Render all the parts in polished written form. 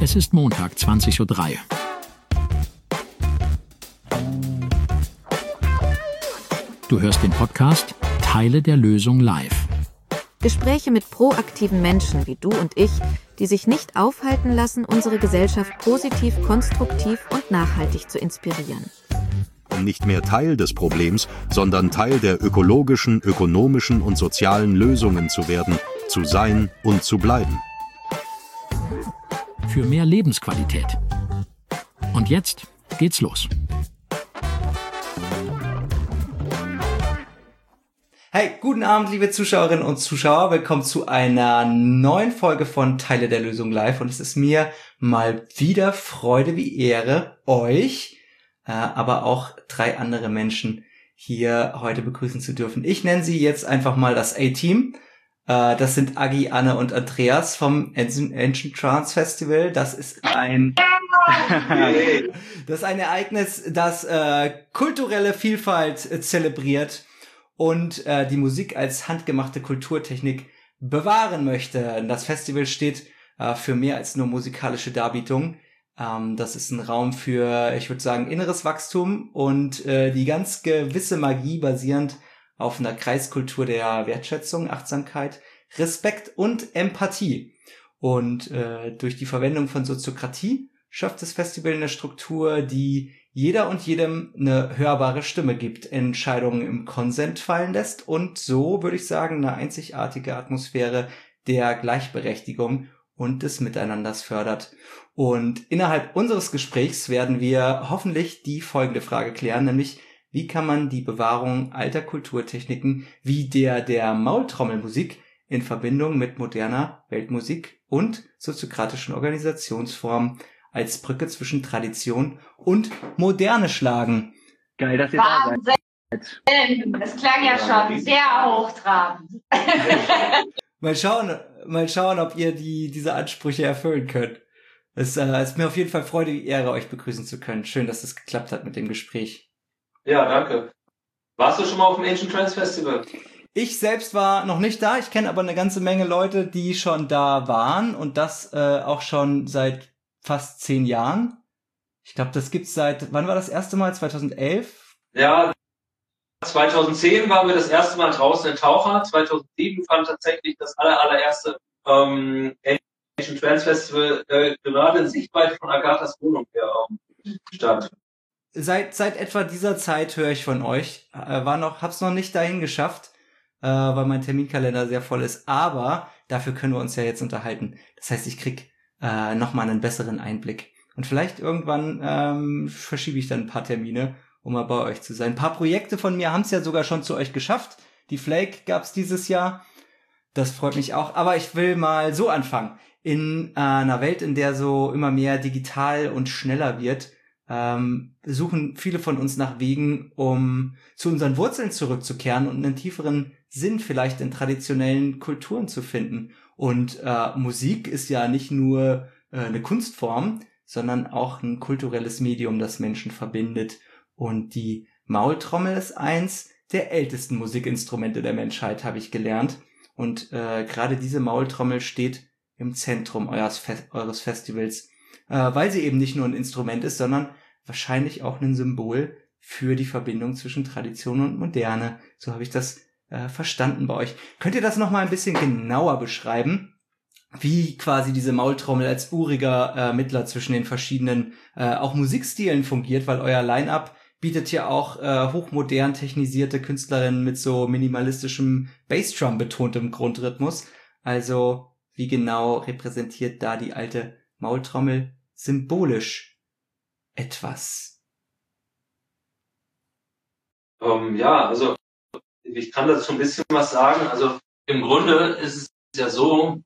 Es ist Montag, 20:03 Uhr. Du hörst den Podcast Teile der Lösung live. Gespräche mit proaktiven Menschen wie du und ich, die sich nicht aufhalten lassen, unsere Gesellschaft positiv, konstruktiv und nachhaltig zu inspirieren. Nicht mehr Teil des Problems, sondern Teil der ökologischen, ökonomischen und sozialen Lösungen zu werden, zu sein und zu bleiben. Für mehr Lebensqualität. Und jetzt geht's los. Hey, guten Abend, liebe Zuschauerinnen und Zuschauer. Willkommen zu einer neuen Folge von Teile der Lösung live. Und es ist mir mal wieder Freude wie Ehre, euch, aber auch 3 andere Menschen hier heute begrüßen zu dürfen. Ich nenne sie jetzt einfach mal das A-Team. Das sind Agi, Anne und Andreas vom Ancient Trance Festival. Das ist ein Ereignis, das kulturelle Vielfalt zelebriert und die Musik als handgemachte Kulturtechnik bewahren möchte. Das Festival steht für mehr als nur musikalische Darbietung. Das ist ein Raum für, ich würde sagen, inneres Wachstum und die ganz gewisse Magie basierend auf einer Kreiskultur der Wertschätzung, Achtsamkeit, Respekt und Empathie. Und durch die Verwendung von Soziokratie schafft das Festival eine Struktur, die jeder und jedem eine hörbare Stimme gibt, Entscheidungen im Konsent fallen lässt und so, würde ich sagen, eine einzigartige Atmosphäre der Gleichberechtigung und des Miteinanders fördert. Und innerhalb unseres Gesprächs werden wir hoffentlich die folgende Frage klären, nämlich: Wie kann man die Bewahrung alter Kulturtechniken wie der Maultrommelmusik in Verbindung mit moderner Weltmusik und soziokratischen Organisationsformen als Brücke zwischen Tradition und Moderne schlagen? Geil, dass ihr da seid. Das klang ja schon sehr hochtrabend. Mal schauen, ob ihr diese Ansprüche erfüllen könnt. Es ist mir auf jeden Fall Freude und Ehre, euch begrüßen zu können. Schön, dass es geklappt hat mit dem Gespräch. Ja, danke. Warst du schon mal auf dem Ancient Trance Festival? Ich selbst war noch nicht da, ich kenne aber eine ganze Menge Leute, die schon da waren und das auch schon seit fast 10 Jahren. Ich glaube, das gibt's wann war das erste Mal? 2011? Ja, 2010 waren wir das erste Mal draußen in Taucher. 2007 fand tatsächlich das allererste Ancient Trance Festival gerade in Sichtweite von Agathas Wohnung her statt. Seit etwa dieser Zeit höre ich von euch. Hab's noch nicht dahin geschafft, weil mein Terminkalender sehr voll ist. Aber dafür können wir uns ja jetzt unterhalten. Das heißt, ich krieg nochmal einen besseren Einblick. Und vielleicht irgendwann verschiebe ich dann ein paar Termine, um mal bei euch zu sein. Ein paar Projekte von mir haben es ja sogar schon zu euch geschafft. Die Flake gab's dieses Jahr. Das freut mich auch. Aber ich will mal so anfangen. In einer Welt, in der so immer mehr digital und schneller wird, suchen viele von uns nach Wegen, um zu unseren Wurzeln zurückzukehren und einen tieferen Sinn vielleicht in traditionellen Kulturen zu finden. Und Musik ist ja nicht nur eine Kunstform, sondern auch ein kulturelles Medium, das Menschen verbindet. Und die Maultrommel ist eins der ältesten Musikinstrumente der Menschheit, habe ich gelernt. Und gerade diese Maultrommel steht im Zentrum eures Festivals, weil sie eben nicht nur ein Instrument ist, sondern wahrscheinlich auch ein Symbol für die Verbindung zwischen Tradition und Moderne. So habe ich das verstanden bei euch. Könnt ihr das nochmal ein bisschen genauer beschreiben, wie quasi diese Maultrommel als uriger Mittler zwischen den verschiedenen auch Musikstilen fungiert, weil euer Line-Up bietet ja auch hochmodern technisierte Künstlerinnen mit so minimalistischem Bassdrum betontem Grundrhythmus. Also wie genau repräsentiert da die alte Maultrommel symbolisch etwas? Ja, also ich kann dazu ein bisschen was sagen. Also im Grunde ist es ja so,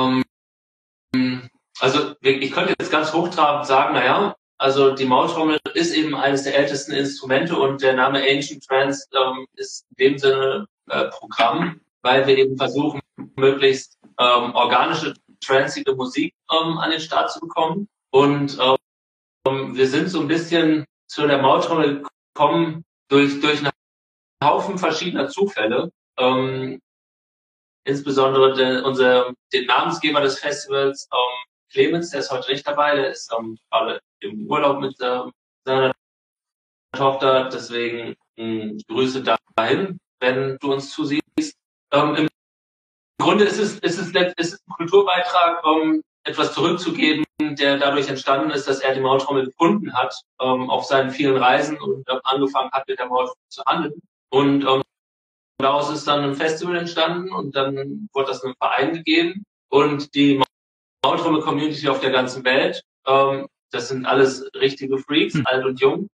ich könnte jetzt ganz hochtrabend sagen, also die Maultrommel ist eben eines der ältesten Instrumente und der Name Ancient Trance ist in dem Sinne Programm, weil wir eben versuchen, möglichst organische, tranceige Musik an den Start zu bekommen. Und wir sind so ein bisschen zu der Maultrommel gekommen durch einen Haufen verschiedener Zufälle. Insbesondere den Namensgeber des Festivals, Clemens, der ist heute nicht dabei, der ist gerade im Urlaub mit seiner Tochter, deswegen Grüße dahin, wenn du uns zusiehst. Im Grunde ist es ein Kulturbeitrag, etwas zurückzugeben, der dadurch entstanden ist, dass er die Maultrommel gefunden hat, auf seinen vielen Reisen und angefangen hat, mit der Maultrommel zu handeln. Und daraus ist dann ein Festival entstanden und dann wurde das einem Verein gegeben. Und die Maultrommel-Community auf der ganzen Welt, das sind alles richtige Freaks, alt und jung,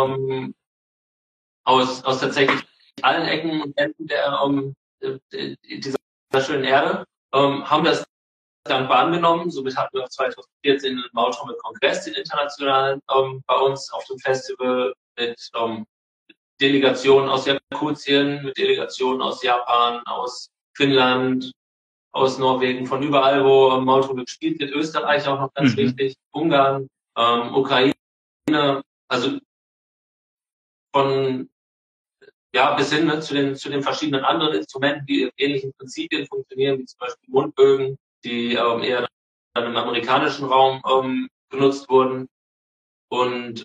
aus tatsächlich allen Ecken und Enden dieser schönen Erde, haben das dankbar angenommen. Somit hatten wir auch 2014 den Maultrommel-Kongress, den internationalen, bei uns auf dem Festival mit Delegationen aus Jakutien, mit Delegationen aus Japan, aus Finnland, aus Norwegen, von überall, wo Maultrommel gespielt wird, Österreich auch noch ganz wichtig, Ungarn, Ukraine, also von bis hin zu den verschiedenen anderen Instrumenten, die in ähnlichen Prinzipien funktionieren, wie zum Beispiel Mundbögen, die eher dann im amerikanischen Raum genutzt wurden. Und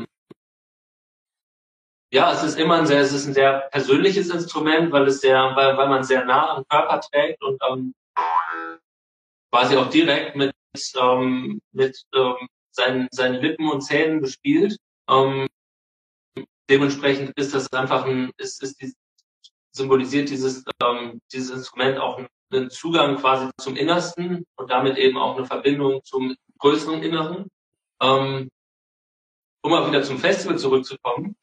es ist ein sehr persönliches Instrument, weil man sehr nah am Körper trägt und quasi auch direkt mit seinen Lippen und Zähnen bespielt. Dementsprechend ist das einfach symbolisiert dieses Instrument auch einen Zugang quasi zum Innersten und damit eben auch eine Verbindung zum größeren Inneren. Um mal wieder zum Festival zurückzukommen.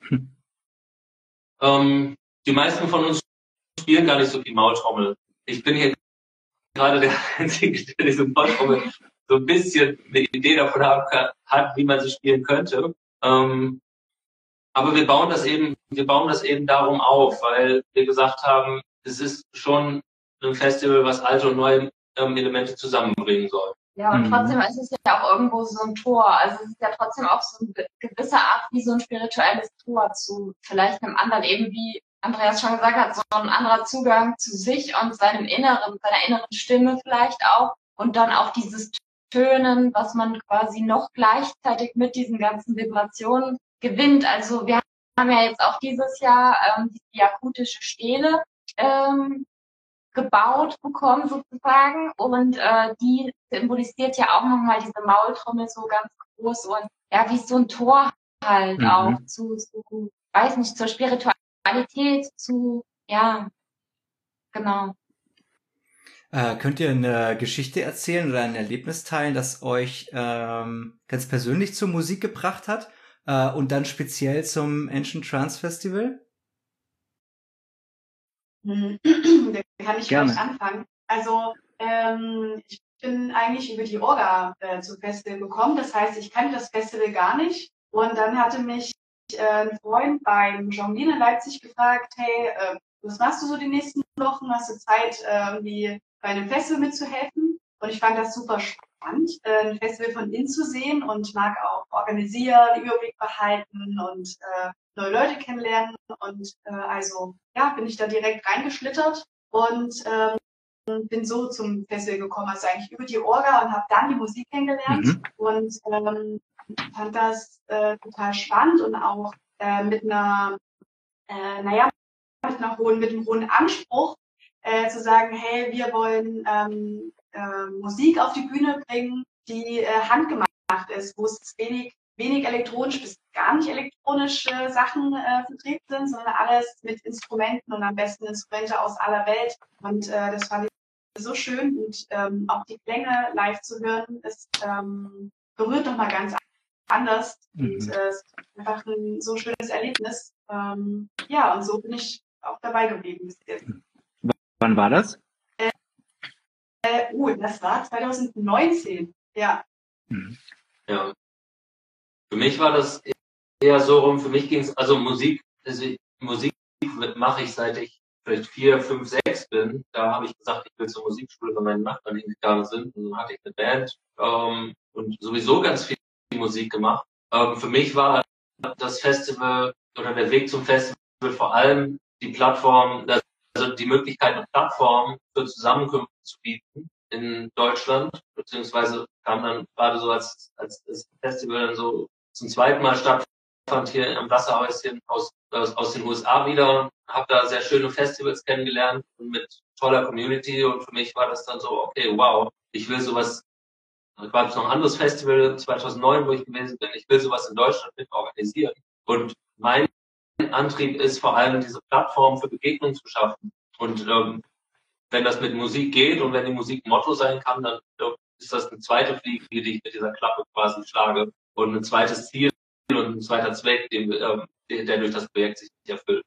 Die meisten von uns spielen gar nicht so viel Maultrommel. Ich bin hier gerade der Einzige, der diese Maultrommel so ein bisschen eine Idee davon hat, wie man sie spielen könnte. Aber wir bauen das eben darum auf, weil wir gesagt haben, es ist schon ein Festival, was alte und neue Elemente zusammenbringen soll. Ja, und trotzdem ist es ja auch irgendwo so ein Tor. Also es ist ja trotzdem auch so eine gewisse Art wie so ein spirituelles Tor zu vielleicht einem anderen, eben wie Andreas schon gesagt hat, so ein anderer Zugang zu sich und seiner inneren Stimme vielleicht auch. Und dann auch dieses Tönen, was man quasi noch gleichzeitig mit diesen ganzen Vibrationen gewinnt. Also wir haben ja jetzt auch dieses Jahr die jakutische Stele gebaut bekommen sozusagen und die symbolisiert ja auch nochmal diese Maultrommel so ganz groß und ja, wie so ein Tor halt auch weiß nicht, zur Spiritualität, genau. Könnt ihr eine Geschichte erzählen oder ein Erlebnis teilen, das euch ganz persönlich zur Musik gebracht hat und dann speziell zum Ancient Trance Festival? Da kann ich gleich anfangen. Also ich bin eigentlich über die Orga zum Festival gekommen. Das heißt, ich kannte das Festival gar nicht. Und dann hatte mich ein Freund beim Jonglieren in Leipzig gefragt, hey, was machst du so die nächsten Wochen? Hast du Zeit, irgendwie bei einem Festival mitzuhelfen? Und ich fand das super spannend, ein Festival von innen zu sehen und mag auch organisieren, Überblick behalten und neue Leute kennenlernen. Und bin ich da direkt reingeschlittert und bin so zum Festival gekommen, also eigentlich über die Orga und habe dann die Musik kennengelernt und fand das total spannend und auch mit einem hohen Anspruch zu sagen, hey, wir wollen Musik auf die Bühne bringen, die handgemacht ist, wo es wenig elektronisch bis gar nicht elektronische Sachen vertreten sind, sondern alles mit Instrumenten und am besten Instrumente aus aller Welt. Und das fand ich so schön und auch die Klänge live zu hören, ist berührt nochmal ganz anders. Und es ist einfach ein so schönes Erlebnis. Und so bin ich auch dabei geblieben bis jetzt. Wann war das? Das war 2019, ja. Ja. Für mich war das eher so rum, für mich ging es, Musik mache ich seit ich vielleicht 4, 5, 6 bin. Da habe ich gesagt, ich will zur Musikschule, weil meine Nachbarn hingegangen sind. Und dann hatte ich eine Band und sowieso ganz viel Musik gemacht. Für mich war das Festival oder der Weg zum Festival vor allem die Plattform, also die Möglichkeit, eine Plattform für Zusammenkünfte zu bieten, in Deutschland, beziehungsweise kam dann gerade so als das Festival dann so zum zweiten Mal stattfand hier am Wasserhäuschen aus den USA wieder und habe da sehr schöne Festivals kennengelernt und mit toller Community und für mich war das dann so, okay, wow, ich will sowas, es war jetzt noch ein anderes Festival 2009, wo ich gewesen bin, ich will sowas in Deutschland mit organisieren und mein Antrieb ist vor allem diese Plattform für Begegnung zu schaffen und wenn das mit Musik geht und wenn die Musik ein Motto sein kann, dann ist das eine zweite Fliege, die ich mit dieser Klappe quasi schlage und ein zweites Ziel und ein zweiter Zweck, der durch das Projekt sich erfüllt.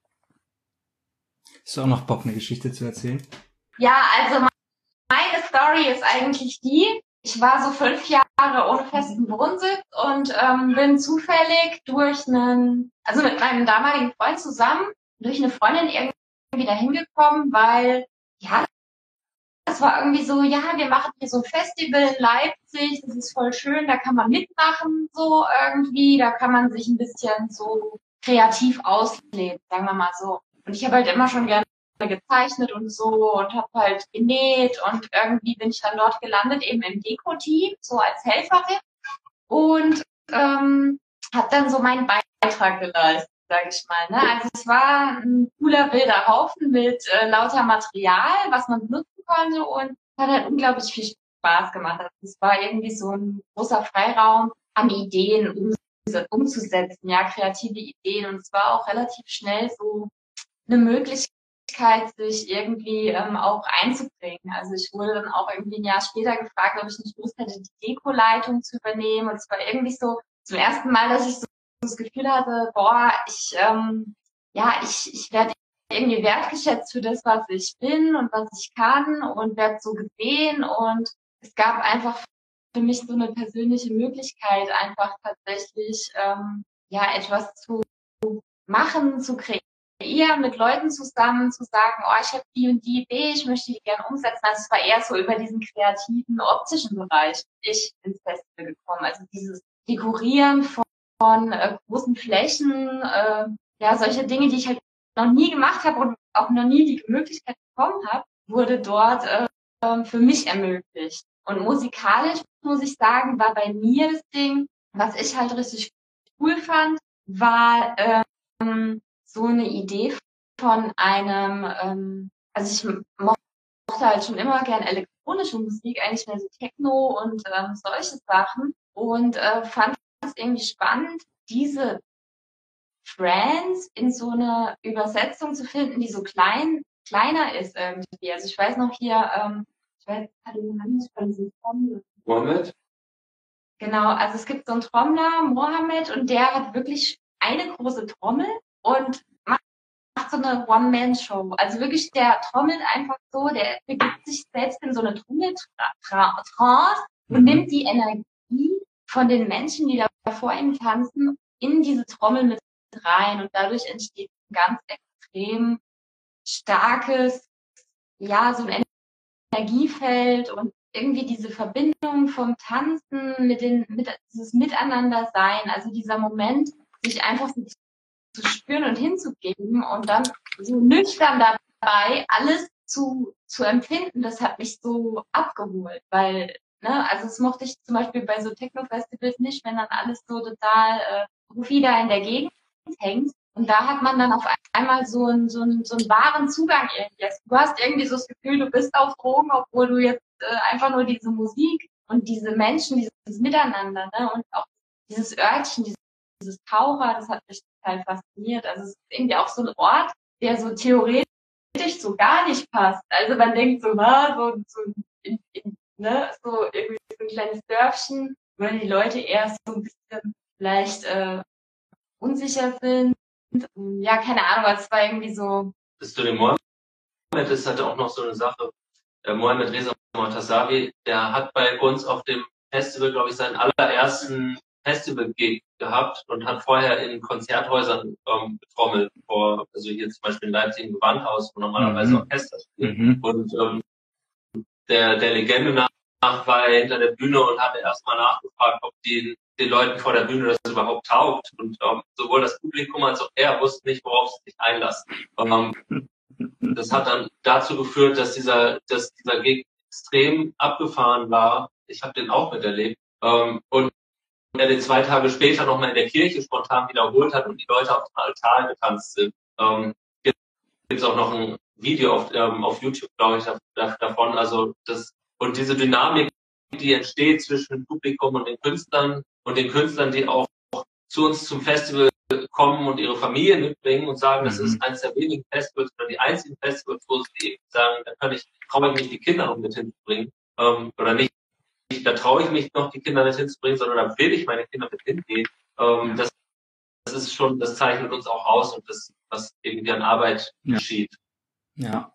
Hast du auch noch Bock, eine Geschichte zu erzählen? Ja, also meine Story ist eigentlich die, ich war so 5 Jahre ohne festen Wohnsitz und bin zufällig mit meinem damaligen Freund zusammen, durch eine Freundin irgendwie dahin gekommen, weil, ja, das war irgendwie so, ja, wir machen hier so ein Festival in Leipzig, das ist voll schön, da kann man mitmachen, so irgendwie, da kann man sich ein bisschen so kreativ ausleben, sagen wir mal so. Und ich habe halt immer schon gerne gezeichnet und so und habe halt genäht und irgendwie bin ich dann dort gelandet, eben im Deko-Team, so als Helferin und habe dann so meinen Beitrag geleistet, sage ich mal. Ne? Also es war ein cooler, wilder Haufen mit lauter Material, was man benutzen konnte und hat halt unglaublich viel Spaß gemacht. Also es war irgendwie so ein großer Freiraum an Ideen umzusetzen, ja, kreative Ideen und es war auch relativ schnell so eine Möglichkeit, sich irgendwie auch einzubringen. Also ich wurde dann auch irgendwie ein Jahr später gefragt, ob ich nicht Lust hätte, die Deko-Leitung zu übernehmen. Und es war irgendwie so zum ersten Mal, dass ich so das Gefühl hatte, boah, ich werde irgendwie wertgeschätzt für das, was ich bin und was ich kann und werde so gesehen. Und es gab einfach für mich so eine persönliche Möglichkeit, einfach tatsächlich etwas zu machen, zu kreieren, mit Leuten zusammen zu sagen, oh, ich habe die und die Idee, ich möchte die gerne umsetzen. Also es war eher so über diesen kreativen, optischen Bereich ich ins Festival gekommen. Also dieses Dekorieren von großen Flächen, solche Dinge, die ich halt noch nie gemacht habe und auch noch nie die Möglichkeit bekommen habe, wurde dort für mich ermöglicht. Und musikalisch, muss ich sagen, war bei mir das Ding, was ich halt richtig cool fand, war so eine Idee von einem, also ich mochte halt schon immer gern elektronische Musik, eigentlich mehr so Techno und solche Sachen und fand es irgendwie spannend, diese Trance in so eine Übersetzung zu finden, die so kleiner ist irgendwie. Also ich weiß noch hier, Mohammed? Genau, also es gibt so einen Trommler, Mohammed, und der hat wirklich eine große Trommel und macht so eine One-Man-Show. Also wirklich, der trommelt einfach so, der begibt sich selbst in so eine Trommeltrance und nimmt die Energie von den Menschen, die da vor ihm tanzen, in diese Trommel mit rein. Und dadurch entsteht ein ganz extrem starkes, ja, so ein Energiefeld und irgendwie diese Verbindung vom Tanzen mit dieses Miteinandersein, also dieser Moment, sich einfach so zu spüren und hinzugeben und dann so nüchtern dabei alles zu empfinden, das hat mich so abgeholt, weil, also das mochte ich zum Beispiel bei so Techno-Festivals nicht, wenn dann alles so total wieder in der Gegend hängt. Und da hat man dann auf einmal so einen wahren Zugang irgendwie. Also du hast irgendwie so das Gefühl, du bist auf Drogen, obwohl du jetzt einfach nur diese Musik und diese Menschen, dieses Miteinander, ne, und auch dieses Örtchen, dieses Taucher, das hat mich total fasziniert. Also es ist irgendwie auch so ein Ort, der so theoretisch so gar nicht passt. Also man denkt so, so irgendwie so ein kleines Dörfchen, weil die Leute erst so ein bisschen vielleicht unsicher sind. Ja, keine Ahnung, aber es war irgendwie so. Bis zu dem Mohammed ist halt auch noch so eine Sache. Der Mohammed Reza Mortazawi, der hat bei uns auf dem Festival, glaube ich, seinen allerersten Festival-Gig gehabt und hat vorher in Konzerthäusern getrommelt, also hier zum Beispiel in Leipzig im Gewandhaus, wo normalerweise Orchester spielen. Und der Legende nach war er hinter der Bühne und hatte erstmal nachgefragt, ob den Leuten vor der Bühne das überhaupt taugt. Und sowohl das Publikum als auch er wussten nicht, worauf sie sich einlassen. Das hat dann dazu geführt, dass dieser Gig extrem abgefahren war. Ich habe den auch miterlebt. Und er den 2 Tage später nochmal in der Kirche spontan wiederholt hat und die Leute auf dem Altar getanzt sind. Gibt es auch noch ein Video auf YouTube, glaube ich, davon. Also und diese Dynamik, die entsteht zwischen dem Publikum und den Künstlern, die auch zu uns zum Festival kommen und ihre Familie mitbringen und sagen, das ist eines der wenigen Festivals oder die einzigen Festivals, wo sie eben sagen, da traue ich mich die Kinder noch mit hinzubringen, oder nicht, da traue ich mich noch die Kinder mit hinzubringen, sondern da will ich meine Kinder mit hingehen. Das ist schon, das zeichnet uns auch aus und das, was irgendwie an Arbeit geschieht. Ja,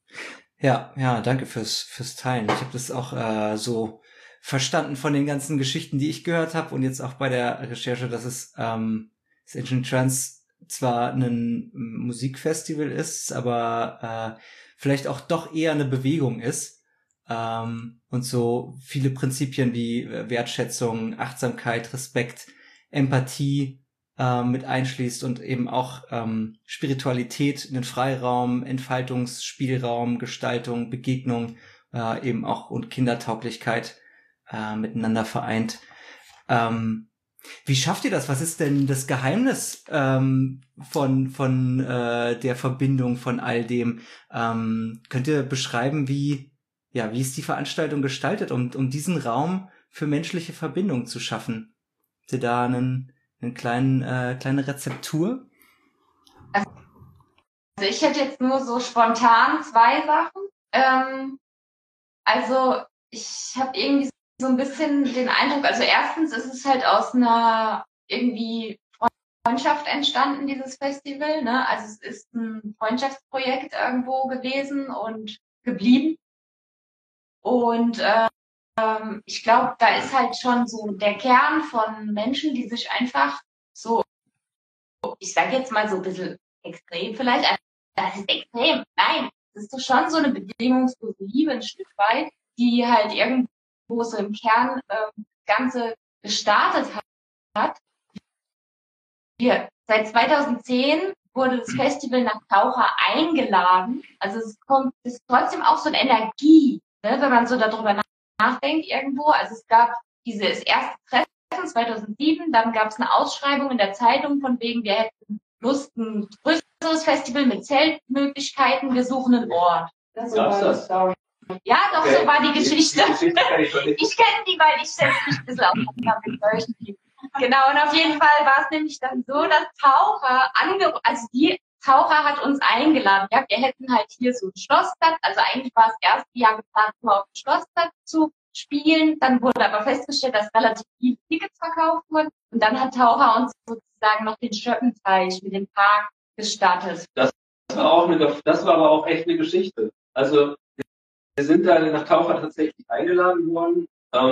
danke fürs Teilen. Ich habe das auch so verstanden von den ganzen Geschichten, die ich gehört habe und jetzt auch bei der Recherche, dass es das Ancient Trance zwar ein Musikfestival ist, aber vielleicht auch doch eher eine Bewegung ist und so viele Prinzipien wie Wertschätzung, Achtsamkeit, Respekt, Empathie mit einschließt und eben auch Spiritualität, einen Freiraum, Entfaltungsspielraum, Gestaltung, Begegnung eben auch und Kindertauglichkeit miteinander vereint. Wie schafft ihr das? Was ist denn das Geheimnis von der Verbindung von all dem? Könnt ihr beschreiben, wie ist die Veranstaltung gestaltet, um diesen Raum für menschliche Verbindung zu schaffen? Habt ihr da eine kleine Rezeptur? Also ich hätte jetzt nur so spontan 2 Sachen. Also ich habe irgendwie so ein bisschen den Eindruck, also erstens ist es halt aus einer irgendwie Freundschaft entstanden, dieses Festival, ne? Also es ist ein Freundschaftsprojekt irgendwo gewesen und geblieben. Und ich glaube, da ist halt schon so der Kern von Menschen, die sich einfach so, ich sage jetzt mal so ein bisschen extrem vielleicht, also das ist extrem, nein, das ist doch schon so eine bedingungslose Liebe ein Stück weit, die halt irgendwo so im Kern das Ganze gestartet hat. Seit 2010 wurde das Festival nach Taucher eingeladen. Also es ist trotzdem auch so eine Energie, ne, wenn man so darüber nachdenkt irgendwo. Also es gab dieses erste Treffen 2007, dann gab es eine Ausschreibung in der Zeitung von wegen, wir hätten Lust, ein größeres Festival mit Zeltmöglichkeiten, wir suchen einen Ort. Das war die Story. Ja, doch, so war die Geschichte. Ich kenne die, weil ich setze mich ein bisschen auseinander mit solchen Dingen. Genau, und auf jeden Fall war es nämlich dann so, dass die Taucher hat uns eingeladen. Ja, wir hätten halt hier so ein Schlossplatz, also eigentlich war es erst Jahr geplant, nur auf dem Schlossplatz zu spielen. Dann wurde aber festgestellt, dass relativ viele Tickets verkauft wurden. Und dann hat Taucher uns sozusagen noch den Schöppenteich mit dem Park gestattet. Das war aber auch echt eine Geschichte. Also wir sind da nach Taucher tatsächlich eingeladen worden,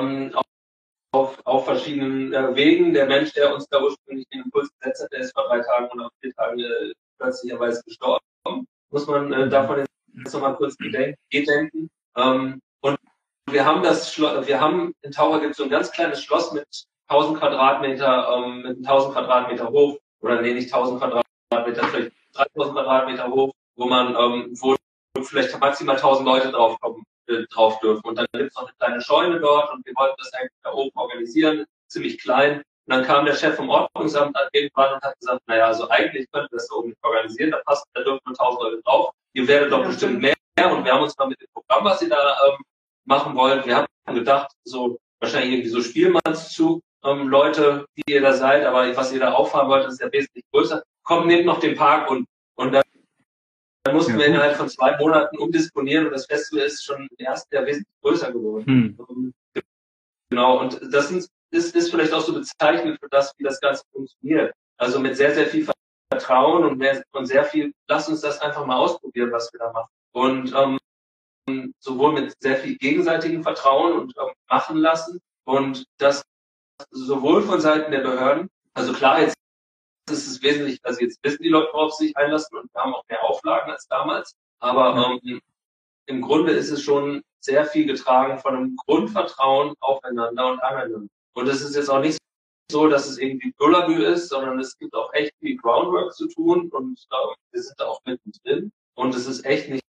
auf verschiedenen Wegen. Der Mensch, der uns da ursprünglich den Impuls gesetzt hat, der ist vor 3 Tagen oder 4 Tagen plötzlicherweise gestorben. Muss man davon jetzt nochmal kurz gedenken. Und wir haben in Taucher gibt es so ein ganz kleines Schloss mit 1000 Quadratmeter, mit 1000 Quadratmeter hoch, oder nee, nicht 1000 Quadratmeter, vielleicht 3000 Quadratmeter hoch, wo vielleicht maximal 1000 Leute drauf dürfen. Und dann gibt es noch eine kleine Scheune dort und wir wollten das eigentlich da oben organisieren, ziemlich klein. Und dann kam der Chef vom Ordnungsamt irgendwann und hat gesagt, naja, also eigentlich könnte das da oben nicht organisieren, da dürfen nur 1000 Leute drauf. Ihr werdet doch bestimmt mehr. Und wir haben uns mal mit dem Programm, was ihr da machen wollt, wir haben gedacht, so wahrscheinlich irgendwie so Spielmannszug, Leute, die ihr da seid, aber was ihr da auffahren wollt, das ist ja wesentlich größer. Kommt, nehmt noch den Park und dann mussten wir innerhalb von 2 Monaten umdisponieren und das Festival ist schon im ersten Jahr wesentlich größer geworden. Genau, und das ist vielleicht auch so bezeichnend für das, wie das Ganze funktioniert. Also mit sehr, sehr viel Vertrauen und sehr viel, lasst uns das einfach mal ausprobieren, was wir da machen. Und sowohl mit sehr viel gegenseitigem Vertrauen und machen lassen und das sowohl von Seiten der Behörden, also klar, jetzt ist es wesentlich, also jetzt wissen die Leute, worauf sie sich einlassen und wir haben auch mehr Auflagen als damals, aber im Grunde ist es schon sehr viel getragen von einem Grundvertrauen aufeinander und aneinander. Und es ist jetzt auch nicht so, dass es irgendwie Bullabü ist, sondern es gibt auch echt viel Groundwork zu tun und wir sind da auch mittendrin und es ist echt nicht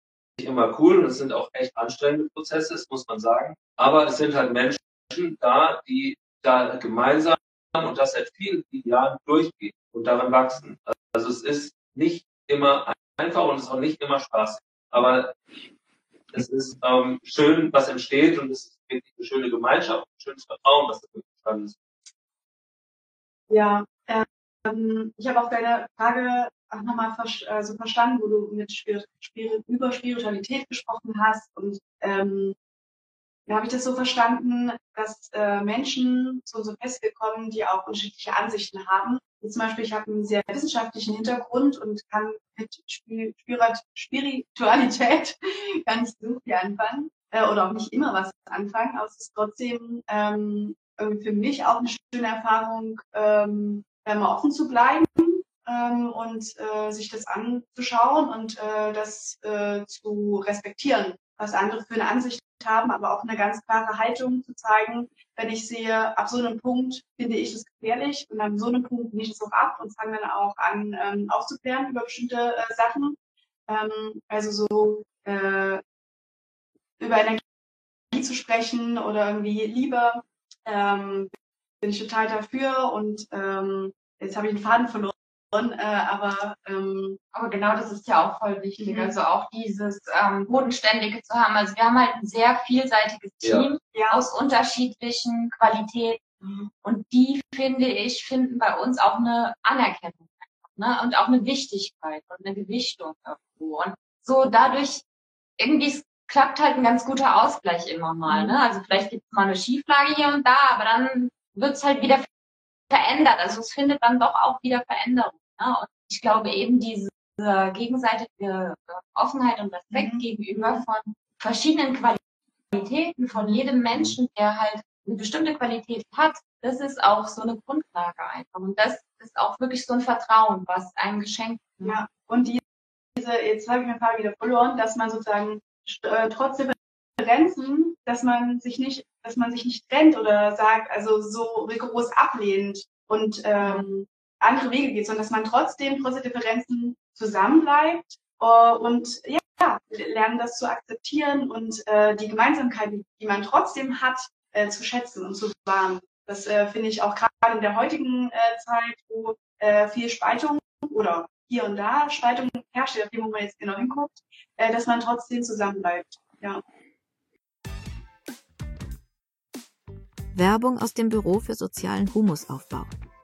immer cool und es sind auch echt anstrengende Prozesse, das muss man sagen. Aber es sind halt Menschen da, die da gemeinsam und das seit vielen, vielen Jahren durchgehen und daran wachsen. Also es ist nicht immer einfach und es ist auch nicht immer spaßig. Aber es ist schön, was entsteht und es ist wirklich eine schöne Gemeinschaft, ein schönes Vertrauen, was da entstanden ist. Ja, ich habe auch deine Frage auch nochmal so verstanden, wo du über Spiritualität gesprochen hast. Und da habe ich das so verstanden, dass Menschen zu unserem Festival kommen, die auch unterschiedliche Ansichten haben. Wie zum Beispiel, ich habe einen sehr wissenschaftlichen Hintergrund und kann mit Spiritualität gar nicht so viel anfangen oder auch nicht immer was anfangen. Aber es ist trotzdem für mich auch eine schöne Erfahrung, mal offen zu bleiben und sich das anzuschauen und das zu respektieren, was andere für eine Ansicht haben, aber auch eine ganz klare Haltung zu zeigen, wenn ich sehe, ab so einem Punkt finde ich es gefährlich und ab so einem Punkt nehme ich es auch ab und fange dann auch an aufzuklären über bestimmte Sachen. Also so über Energie zu sprechen oder irgendwie Liebe, bin ich total dafür und jetzt habe ich den Faden verloren. Aber genau das ist ja auch voll wichtig. Also auch dieses Bodenständige zu haben. Also wir haben halt ein sehr vielseitiges Team aus unterschiedlichen Qualitäten. Und die, finde ich, finden bei uns auch eine Anerkennung, ne? Und auch eine Wichtigkeit und eine Gewichtung irgendwo. Und so dadurch irgendwie klappt halt ein ganz guter Ausgleich immer mal. Ne? Also vielleicht gibt es mal eine Schieflage hier und da, aber dann wird es halt wieder verändert. Also es findet dann doch auch wieder Veränderung. Ne? Und ich glaube eben diese gegenseitige Offenheit und Respekt gegenüber von verschiedenen Qualitäten von jedem Menschen, der halt eine bestimmte Qualität hat, das ist auch so eine Grundlage einfach. Und das ist auch wirklich so ein Vertrauen, was einem geschenkt wird. Ja, und jetzt habe ich mein Fall wieder verloren, dass man sozusagen trotz Differenzen, dass man sich nicht trennt oder sagt, also so rigoros ablehnt und andere Wege geht, sondern dass man trotzdem trotz der Differenzen zusammenbleibt und lernen das zu akzeptieren und die Gemeinsamkeiten, die man trotzdem hat, zu schätzen und zu wahren. Das finde ich auch gerade in der heutigen Zeit, wo viel Spaltung oder hier und da Spaltung herrscht, je nachdem, wo man jetzt genau hinguckt, dass man trotzdem zusammenbleibt. Ja. Werbung aus dem Büro für sozialen Humusaufbau.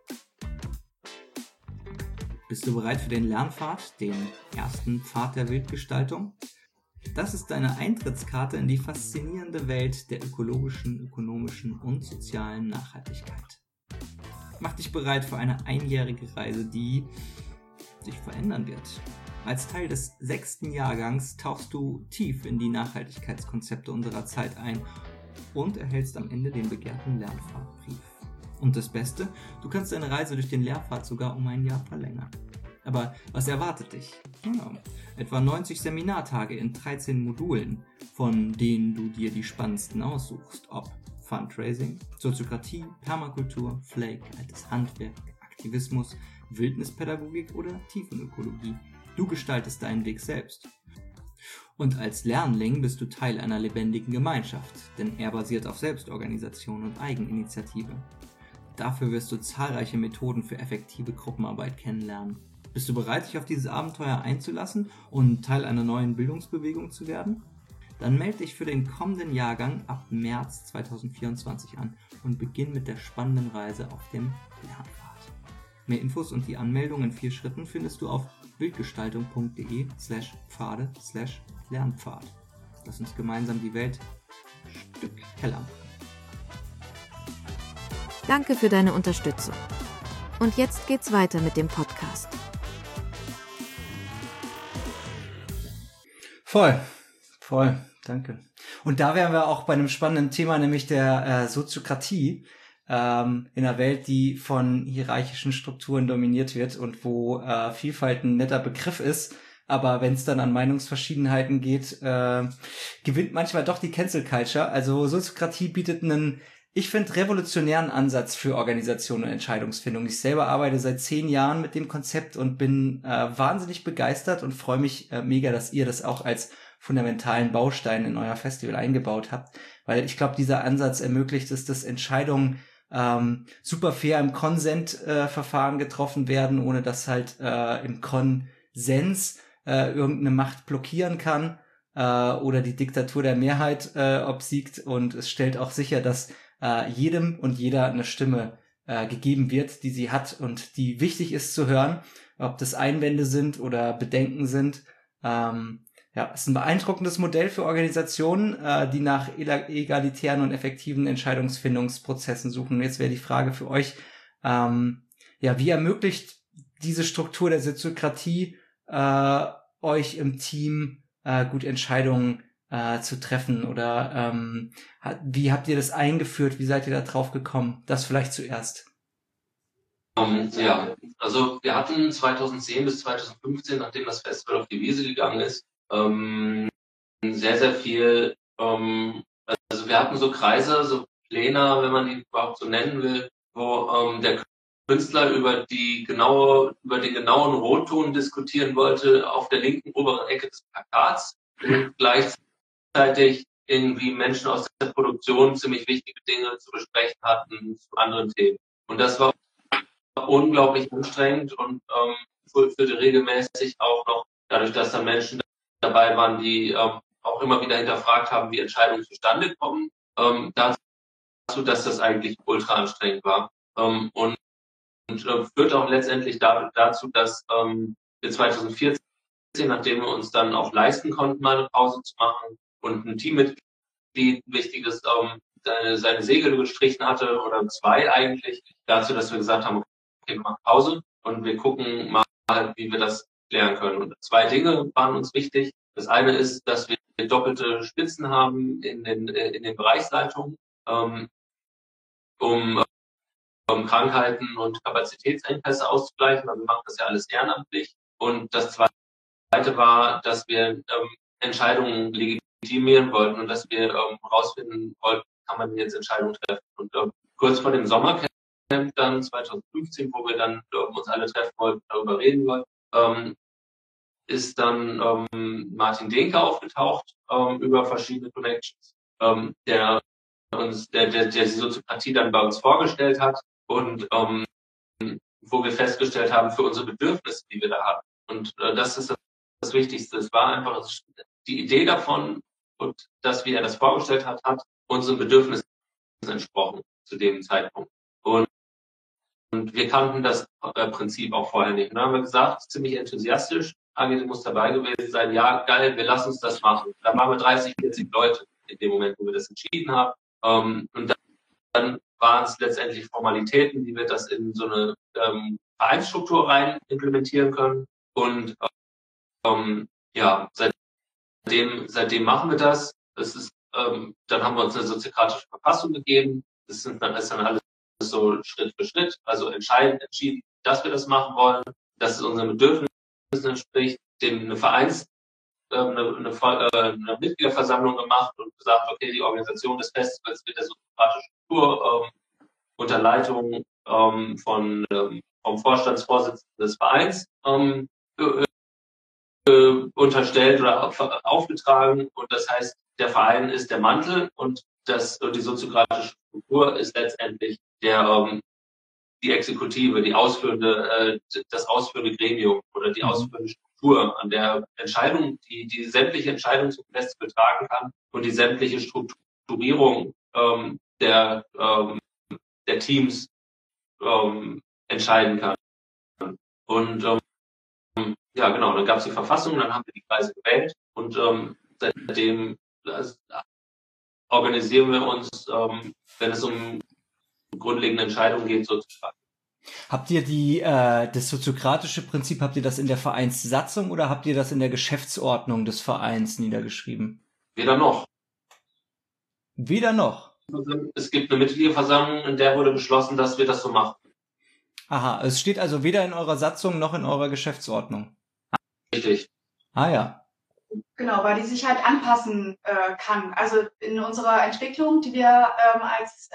Bist du bereit für den Lernpfad, den ersten Pfad der Wildgestaltung? Das ist deine Eintrittskarte in die faszinierende Welt der ökologischen, ökonomischen und sozialen Nachhaltigkeit. Mach dich bereit für eine einjährige Reise, die sich verändern wird. Als Teil des 6. Jahrgangs tauchst du tief in die Nachhaltigkeitskonzepte unserer Zeit ein und erhältst am Ende den begehrten Lernpfadbrief. Und das Beste, du kannst deine Reise durch den Lehrpfad sogar um ein Jahr verlängern. Aber was erwartet dich? Ja, etwa 90 Seminartage in 13 Modulen, von denen du dir die spannendsten aussuchst, ob Fundraising, Soziokratie, Permakultur, Flake, altes Handwerk, Aktivismus, Wildnispädagogik oder Tiefenökologie. Du gestaltest deinen Weg selbst. Und als Lernling bist du Teil einer lebendigen Gemeinschaft, denn er basiert auf Selbstorganisation und Eigeninitiative. Dafür wirst du zahlreiche Methoden für effektive Gruppenarbeit kennenlernen. Bist du bereit, dich auf dieses Abenteuer einzulassen und Teil einer neuen Bildungsbewegung zu werden? Dann melde dich für den kommenden Jahrgang ab März 2024 an und beginn mit der spannenden Reise auf dem Lernpfad. Mehr Infos und die Anmeldung in 4 Schritten findest du auf wildgestaltung.de/pfade/Lernpfad. Lass uns gemeinsam die Welt ein Stück heller machen. Danke für deine Unterstützung. Und jetzt geht's weiter mit dem Podcast. Voll, danke. Und da wären wir auch bei einem spannenden Thema, nämlich der Soziokratie in einer Welt, die von hierarchischen Strukturen dominiert wird und wo Vielfalt ein netter Begriff ist, aber wenn es dann an Meinungsverschiedenheiten geht, gewinnt manchmal doch die Cancel Culture. Also Soziokratie bietet einen, ich finde, revolutionären Ansatz für Organisation und Entscheidungsfindung. Ich selber arbeite seit 10 Jahren mit dem Konzept und bin wahnsinnig begeistert und freue mich mega, dass ihr das auch als fundamentalen Bausteinen in euer Festival eingebaut habt. Weil ich glaube, dieser Ansatz ermöglicht es, dass Entscheidungen super fair im Consent-Verfahren getroffen werden, ohne dass halt im Konsens irgendeine Macht blockieren kann oder die Diktatur der Mehrheit obsiegt. Und es stellt auch sicher, dass jedem und jeder eine Stimme gegeben wird, die sie hat und die wichtig ist zu hören, ob das Einwände sind oder Bedenken sind. Ja, es ist ein beeindruckendes Modell für Organisationen, die nach egalitären und effektiven Entscheidungsfindungsprozessen suchen. Und jetzt wäre die Frage für euch, wie ermöglicht diese Struktur der Soziokratie euch im Team gut Entscheidungen zu treffen? Oder wie habt ihr das eingeführt? Wie seid ihr da drauf gekommen? Das vielleicht zuerst. Also wir hatten 2010 bis 2015, nachdem das Festival auf die Wiese gegangen ist, sehr, sehr viel, also wir hatten so Kreise, so Pläne, wenn man die überhaupt so nennen will, wo der Künstler über den genauen Rotton diskutieren wollte auf der linken oberen Ecke des Plakats und gleichzeitig irgendwie Menschen aus der Produktion ziemlich wichtige Dinge zu besprechen hatten zu anderen Themen. Und das war unglaublich anstrengend und führte regelmäßig auch noch, dadurch, dass dann Menschen dabei waren, die auch immer wieder hinterfragt haben, wie Entscheidungen zustande kommen, dazu, dass das eigentlich ultra anstrengend war. Und führt auch letztendlich dazu, dass wir 2014, nachdem wir uns dann auch leisten konnten, mal eine Pause zu machen und ein Teammitglied wichtiges seine Segel gestrichen hatte, oder zwei eigentlich, dazu, dass wir gesagt haben, okay, wir machen Pause und wir gucken mal, wie wir das klären können. Und zwei Dinge waren uns wichtig. Das eine ist, dass wir doppelte Spitzen haben in den Bereichsleitungen, um Krankheiten und Kapazitätsengpässe auszugleichen, weil wir machen das ja alles ehrenamtlich. Und das zweite war, dass wir Entscheidungen legitimieren wollten und dass wir herausfinden wollten, kann man jetzt Entscheidungen treffen. Und kurz vor dem Sommercamp dann 2015, wo wir dann uns alle treffen wollten, darüber reden wollten, ist dann Martin Dehnke aufgetaucht über verschiedene Connections, der die Soziokratie dann bei uns vorgestellt hat und wo wir festgestellt haben, für unsere Bedürfnisse, die wir da hatten. Und das ist das Wichtigste. Es war einfach die Idee davon, und das, wie er das vorgestellt hat, hat unseren Bedürfnissen entsprochen zu dem Zeitpunkt. Und wir kannten das Prinzip auch vorher nicht. Und dann haben wir gesagt, ziemlich enthusiastisch, Agit muss dabei gewesen sein, ja, geil, wir lassen uns das machen. Da waren wir 30, 40 Leute in dem Moment, wo wir das entschieden haben. Und dann waren es letztendlich Formalitäten, wie wir das in so eine Vereinsstruktur rein implementieren können. Und seitdem machen wir das. Das ist, dann haben wir uns eine soziokratische Verfassung gegeben. Das ist dann alles so Schritt für Schritt, also entschieden, dass wir das machen wollen, dass es unseren Bedürfnissen entspricht, eine Mitgliederversammlung gemacht und gesagt, okay, die Organisation des Festivals wird der soziokratischen Struktur unter Leitung vom Vorstandsvorsitzenden des Vereins unterstellt oder aufgetragen. Und das heißt, der Verein ist der Mantel und die soziokratische Struktur ist letztendlich die Exekutive, das ausführende Gremium oder die ausführende Struktur, an der Entscheidung, die sämtliche Entscheidungen zum Festival tragen kann und die sämtliche Strukturierung der Teams entscheiden kann. Und ja, genau, dann gab es die Verfassung, dann haben wir die Kreise gewählt und seitdem organisieren wir uns, wenn es um grundlegende Entscheidungen geht, sozusagen. Habt ihr das soziokratische Prinzip, habt ihr das in der Vereinssatzung oder habt ihr das in der Geschäftsordnung des Vereins niedergeschrieben? Weder noch. Weder noch? Es gibt eine Mitgliederversammlung, in der wurde beschlossen, dass wir das so machen. Aha, es steht also weder in eurer Satzung noch in eurer Geschäftsordnung. Richtig. Ah ja. Genau, weil die sich halt anpassen kann. Also in unserer Entwicklung, die wir als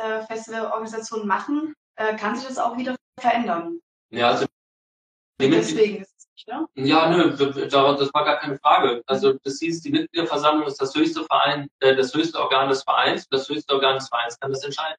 Festivalorganisation machen, kann sich das auch wieder verändern. Ja, also deswegen ist es ne? Ja, nö, das war gar keine Frage. Also das hieß, die Mitgliederversammlung ist das höchste das höchste Organ des Vereins. Das höchste Organ des Vereins kann das entscheiden.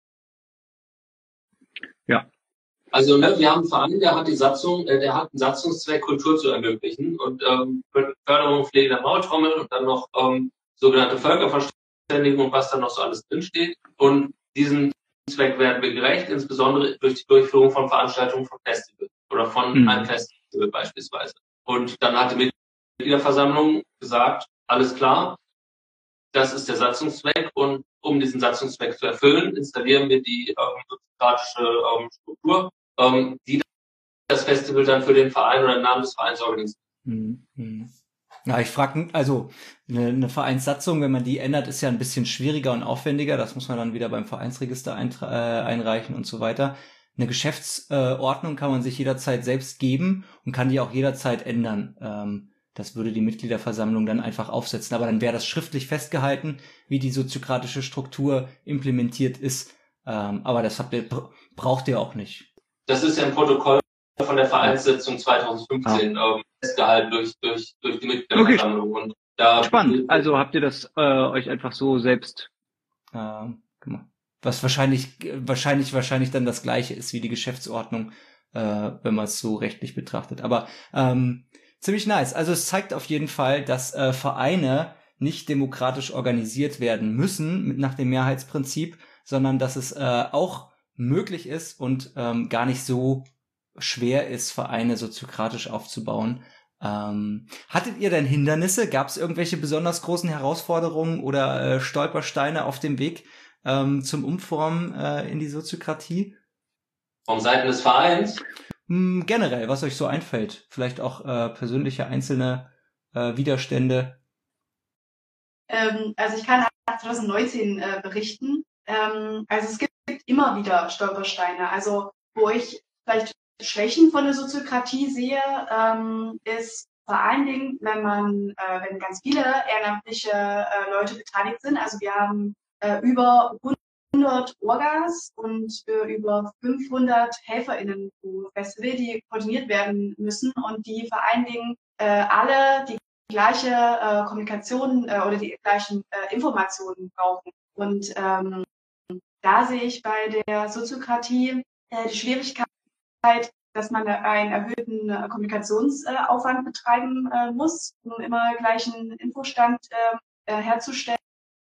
Ja. Also ne, wir haben einen Verein, der hat einen Satzungszweck, Kultur zu ermöglichen und Förderung und Pflege der Maultrommel und dann noch sogenannte Völkerverständigung und was dann noch so alles drinsteht. Und diesen Zweck werden wir gerecht, insbesondere durch die Durchführung von Veranstaltungen von Festivals oder von einem Festival beispielsweise. Und dann hat die Mitgliederversammlung gesagt, alles klar, das ist der Satzungszweck und um diesen Satzungszweck zu erfüllen, installieren wir die soziokratische Struktur, die das Festival dann für den Verein oder im Namen des Vereins organisiert. Ja, ich frage, also eine Vereinssatzung, wenn man die ändert, ist ja ein bisschen schwieriger und aufwendiger. Das muss man dann wieder beim Vereinsregister einreichen und so weiter. Eine Geschäftsordnung kann man sich jederzeit selbst geben und kann die auch jederzeit ändern. Das würde die Mitgliederversammlung dann einfach aufsetzen. Aber dann wäre das schriftlich festgehalten, wie die soziokratische Struktur implementiert ist. Aber das braucht ihr auch nicht. Das ist ja ein Protokoll von der Vereinssitzung 2015 festgehalten durch die Mitgliederversammlung. Okay. Und da spannend. Also habt ihr das euch einfach so selbst gemacht. Was wahrscheinlich dann das Gleiche ist wie die Geschäftsordnung, wenn man es so rechtlich betrachtet. Aber ziemlich nice. Also es zeigt auf jeden Fall, dass Vereine nicht demokratisch organisiert werden müssen nach dem Mehrheitsprinzip, sondern dass es auch möglich ist und gar nicht so schwer ist, Vereine soziokratisch aufzubauen. Hattet ihr denn Hindernisse? Gab es irgendwelche besonders großen Herausforderungen oder Stolpersteine auf dem Weg zum Umformen in die Soziokratie? Von Seiten des Vereins? Generell, was euch so einfällt. Vielleicht auch persönliche einzelne Widerstände. Also ich kann nach 2019 berichten. Also es gibt immer wieder Stolpersteine. Also wo ich vielleicht Schwächen von der Soziokratie sehe, ist vor allen Dingen, wenn ganz viele ehrenamtliche Leute beteiligt sind. Also wir haben über 100 Orgas und über 500 HelferInnen pro Festival, die koordiniert werden müssen und die vor allen Dingen alle die gleiche Kommunikation oder die gleichen Informationen brauchen. Und da sehe ich bei der Soziokratie die Schwierigkeit, dass man einen erhöhten Kommunikationsaufwand betreiben muss, um immer gleichen Infostand herzustellen.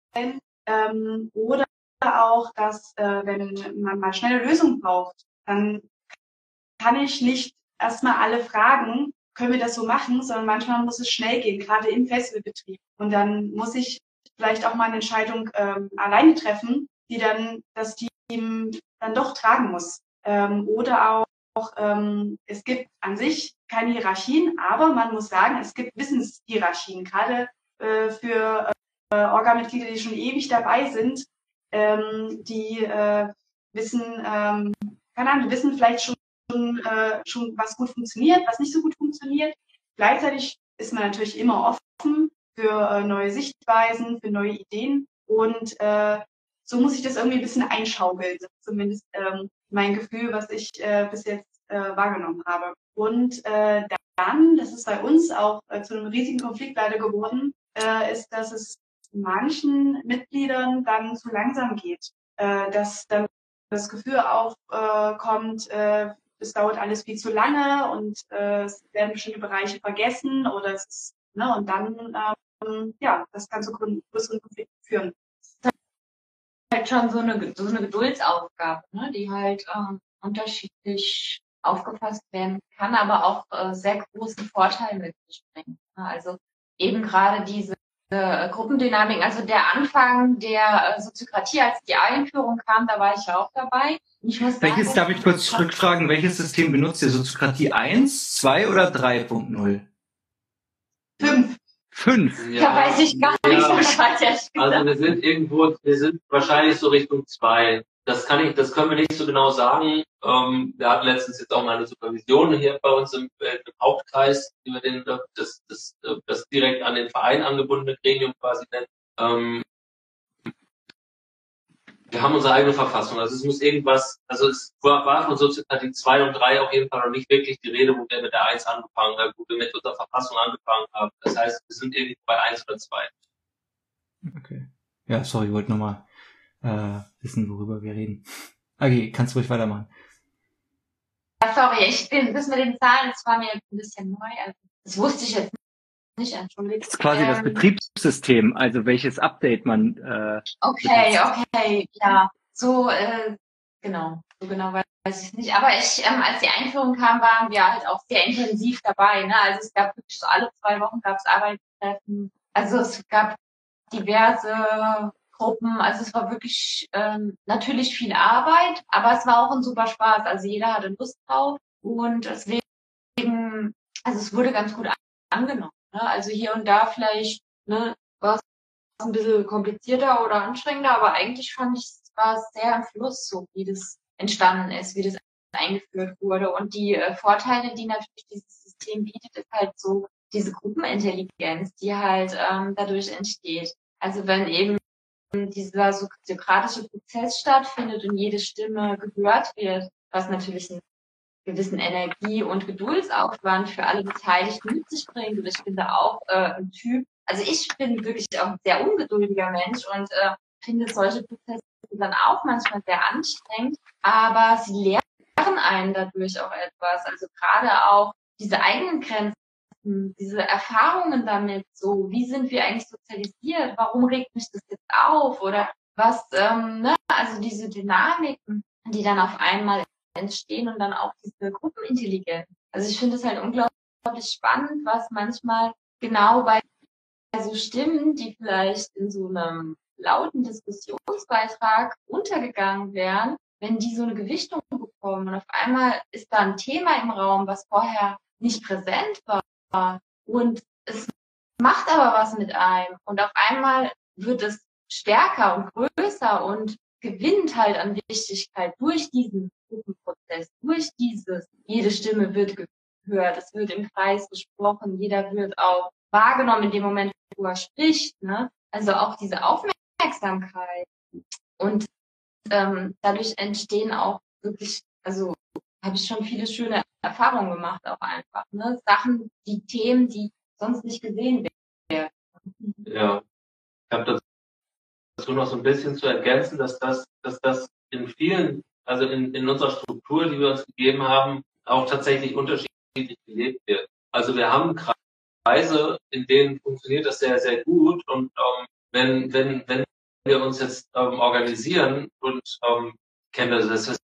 Oder auch, dass wenn man mal schnelle Lösungen braucht, dann kann ich nicht erstmal alle fragen, können wir das so machen, sondern manchmal muss es schnell gehen, gerade im Festivalbetrieb. Und dann muss ich vielleicht auch mal eine Entscheidung alleine treffen, die dann das Team dann doch tragen muss. Oder auch, es gibt an sich keine Hierarchien, aber man muss sagen, es gibt Wissenshierarchien, gerade für Orga-Mitglieder, die schon ewig dabei sind, die wissen, keine Ahnung, die wissen vielleicht schon, was gut funktioniert, was nicht so gut funktioniert. Gleichzeitig ist man natürlich immer offen für neue Sichtweisen, für neue Ideen und so muss ich das irgendwie ein bisschen einschaukeln, zumindest mein Gefühl, was ich bis jetzt wahrgenommen habe. Und dann, das ist bei uns auch zu einem riesigen Konflikt leider geworden, ist, dass es manchen Mitgliedern dann zu langsam geht, dass dann das Gefühl aufkommt, es dauert alles viel zu lange und es werden bestimmte Bereiche vergessen oder es ist, ne, und dann, das kann zu größeren Konflikten führen. Das ist halt schon so eine Geduldsaufgabe, ne, die halt unterschiedlich aufgefasst werden kann, aber auch sehr großen Vorteil mit sich bringt. Also eben gerade diese Gruppendynamik, also der Anfang der Soziokratie, als die Einführung kam, da war ich ja auch dabei. Darf ich kurz rückfragen, welches System benutzt ihr? Soziokratie 1, 2 oder 3.0? 5. Ja, da weiß ich gar nicht Bescheid. Also wir sind wahrscheinlich so Richtung 2. Das können wir nicht so genau sagen. Wir hatten letztens jetzt auch mal eine Supervision hier bei uns im Hauptkreis, die wir das direkt an den Verein angebundene Gremium quasi nennen. haben unsere eigene Verfassung. Also es muss irgendwas, also es war von Soziokratie 2 und 3 auf jeden Fall noch nicht wirklich die Rede, wo wir mit der 1 angefangen haben, wo wir mit unserer Verfassung angefangen haben. Das heißt, wir sind irgendwie bei 1 oder 2. Okay. Ja, sorry, ich wollte nochmal wissen, worüber wir reden. Okay, kannst du ruhig weitermachen. Ja, sorry, das mit den Zahlen, das war mir ein bisschen neu. Also, das wusste ich jetzt nicht, entschuldigt. Das ist quasi das Betriebssystem, also welches Update man Okay, benutzt. ja. So genau weiß ich nicht. Aber als die Einführung kam, waren wir halt auch sehr intensiv dabei. Ne? Also es gab wirklich so alle 2 Wochen gab es Arbeitstreffen. Also es gab diverse Gruppen. Also es war wirklich natürlich viel Arbeit, aber es war auch ein super Spaß. Also jeder hatte Lust drauf und deswegen, also es wurde ganz gut angenommen. Ne? Also hier und da vielleicht war es ein bisschen komplizierter oder anstrengender, aber eigentlich fand ich, es war sehr im Fluss, so wie das entstanden ist, wie das eingeführt wurde. Und die Vorteile, die natürlich dieses System bietet, ist halt so diese Gruppenintelligenz, die halt dadurch entsteht. Also wenn eben dieser sokratische Prozess stattfindet und jede Stimme gehört wird, was natürlich einen gewissen Energie- und Geduldsaufwand für alle Beteiligten mit sich bringt. Und ich bin da auch ein Typ, also ich bin wirklich auch ein sehr ungeduldiger Mensch und finde solche Prozesse dann auch manchmal sehr anstrengend, aber sie lehren einen dadurch auch etwas. Also gerade auch diese eigenen Grenzen, diese Erfahrungen damit, so wie sind wir eigentlich sozialisiert, warum regt mich das jetzt auf oder was, also diese Dynamiken, die dann auf einmal entstehen und dann auch diese Gruppenintelligenz. Also ich finde es halt unglaublich spannend, was manchmal genau bei so Stimmen, die vielleicht in so einem lauten Diskussionsbeitrag untergegangen wären, wenn die so eine Gewichtung bekommen und auf einmal ist da ein Thema im Raum, was vorher nicht präsent war und es macht aber was mit einem und auf einmal wird es stärker und größer und gewinnt halt an Wichtigkeit durch diesen Gruppenprozess, durch jede Stimme wird gehört, es wird im Kreis gesprochen, jeder wird auch wahrgenommen in dem Moment, wo er spricht, ne? Also auch diese Aufmerksamkeit und dadurch entstehen auch wirklich, also habe ich schon viele schöne Erfahrungen gemacht auch einfach, ne? Themen, die sonst nicht gesehen werden. Ja, ich habe dazu noch so ein bisschen zu ergänzen, dass das in vielen, also in unserer Struktur, die wir uns gegeben haben, auch tatsächlich unterschiedlich gelebt wird. Also wir haben Kreise, in denen funktioniert das sehr, sehr gut und wenn wir uns jetzt organisieren und kennen wir das,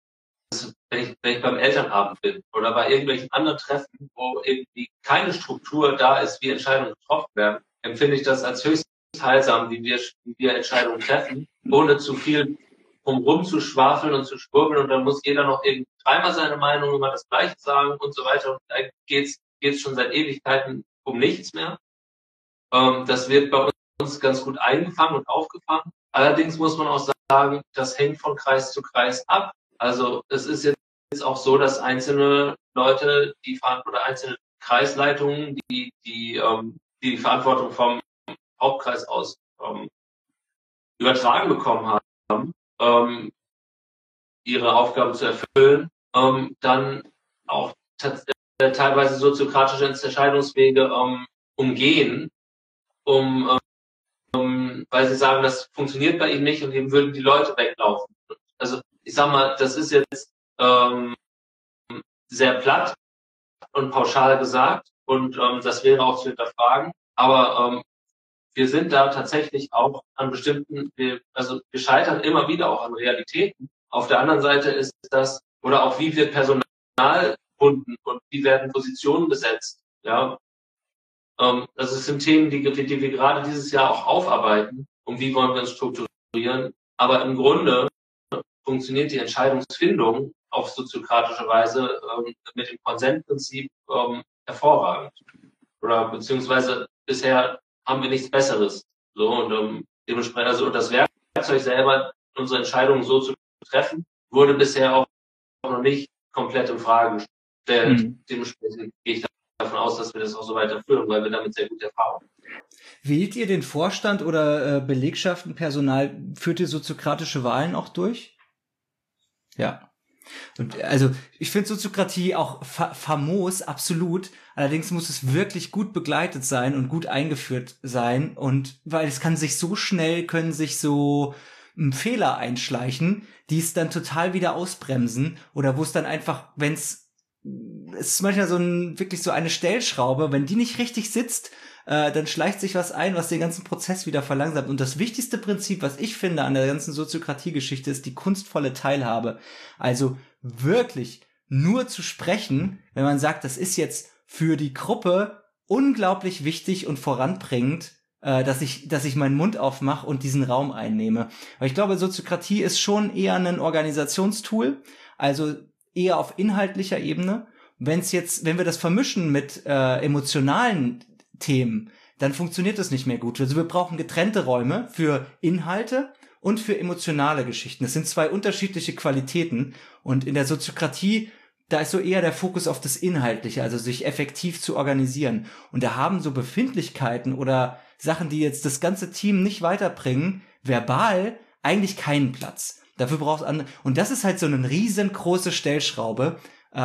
wenn ich beim Elternabend bin oder bei irgendwelchen anderen Treffen, wo irgendwie keine Struktur da ist, wie Entscheidungen getroffen werden, empfinde ich das als höchst heilsam, wie wir Entscheidungen treffen, ohne zu viel drumherum zu schwafeln und zu schwurbeln und dann muss jeder noch irgendwie dreimal seine Meinung immer das Gleiche sagen und so weiter und eigentlich geht's schon seit Ewigkeiten um nichts mehr. Das wird bei uns ganz gut eingefangen und aufgefangen. Allerdings muss man auch sagen, das hängt von Kreis zu Kreis ab. Also es ist jetzt auch so, dass einzelne Leute, oder einzelne Kreisleitungen, die Verantwortung vom Hauptkreis aus übertragen bekommen haben, ihre Aufgabe zu erfüllen, dann auch teilweise soziokratische Entscheidungswege umgehen, weil sie sagen, das funktioniert bei ihnen nicht und eben würden die Leute weglaufen. Also ich sag mal, das ist jetzt sehr platt und pauschal gesagt und das wäre auch zu hinterfragen, aber wir sind da tatsächlich auch an wir scheitern immer wieder auch an Realitäten. Auf der anderen Seite ist das, oder auch wie wird Personal gebunden und wie werden Positionen besetzt, ja. Also es sind Themen, die wir gerade dieses Jahr auch aufarbeiten, und wie wollen wir uns strukturieren. Aber im Grunde funktioniert die Entscheidungsfindung auf soziokratische Weise mit dem Konsentprinzip hervorragend. Oder beziehungsweise bisher haben wir nichts Besseres. So und dementsprechend, also das Werkzeug selber, unsere Entscheidungen so zu treffen, wurde bisher auch noch nicht komplett in Frage gestellt. Dementsprechend gehe ich davon aus, dass wir das auch so weiterführen, weil wir damit sehr gute Erfahrungen haben. Wählt ihr den Vorstand oder Belegschaften, Personal, führt ihr soziokratische Wahlen auch durch? Ja. Und also ich finde Soziokratie auch famos, absolut. Allerdings muss es wirklich gut begleitet sein und gut eingeführt sein. Und weil es können sich so Fehler einschleichen, die es dann total wieder ausbremsen. Oder wo es dann einfach, es ist manchmal wirklich so eine Stellschraube, wenn die nicht richtig sitzt, dann schleicht sich was ein, was den ganzen Prozess wieder verlangsamt. Und das wichtigste Prinzip, was ich finde an der ganzen Soziokratie-Geschichte, ist die kunstvolle Teilhabe. Also wirklich nur zu sprechen, wenn man sagt, das ist jetzt für die Gruppe unglaublich wichtig und voranbringend, dass ich meinen Mund aufmache und diesen Raum einnehme. Weil ich glaube, Soziokratie ist schon eher ein Organisationstool, also eher auf inhaltlicher Ebene. Wenn wir das vermischen mit emotionalen Themen, dann funktioniert das nicht mehr gut. Also wir brauchen getrennte Räume für Inhalte und für emotionale Geschichten. Das sind zwei unterschiedliche Qualitäten. Und in der Soziokratie, da ist so eher der Fokus auf das Inhaltliche, also sich effektiv zu organisieren. Und da haben so Befindlichkeiten oder Sachen, die jetzt das ganze Team nicht weiterbringen, verbal eigentlich keinen Platz. Dafür braucht es und das ist halt so eine riesengroße Stellschraube,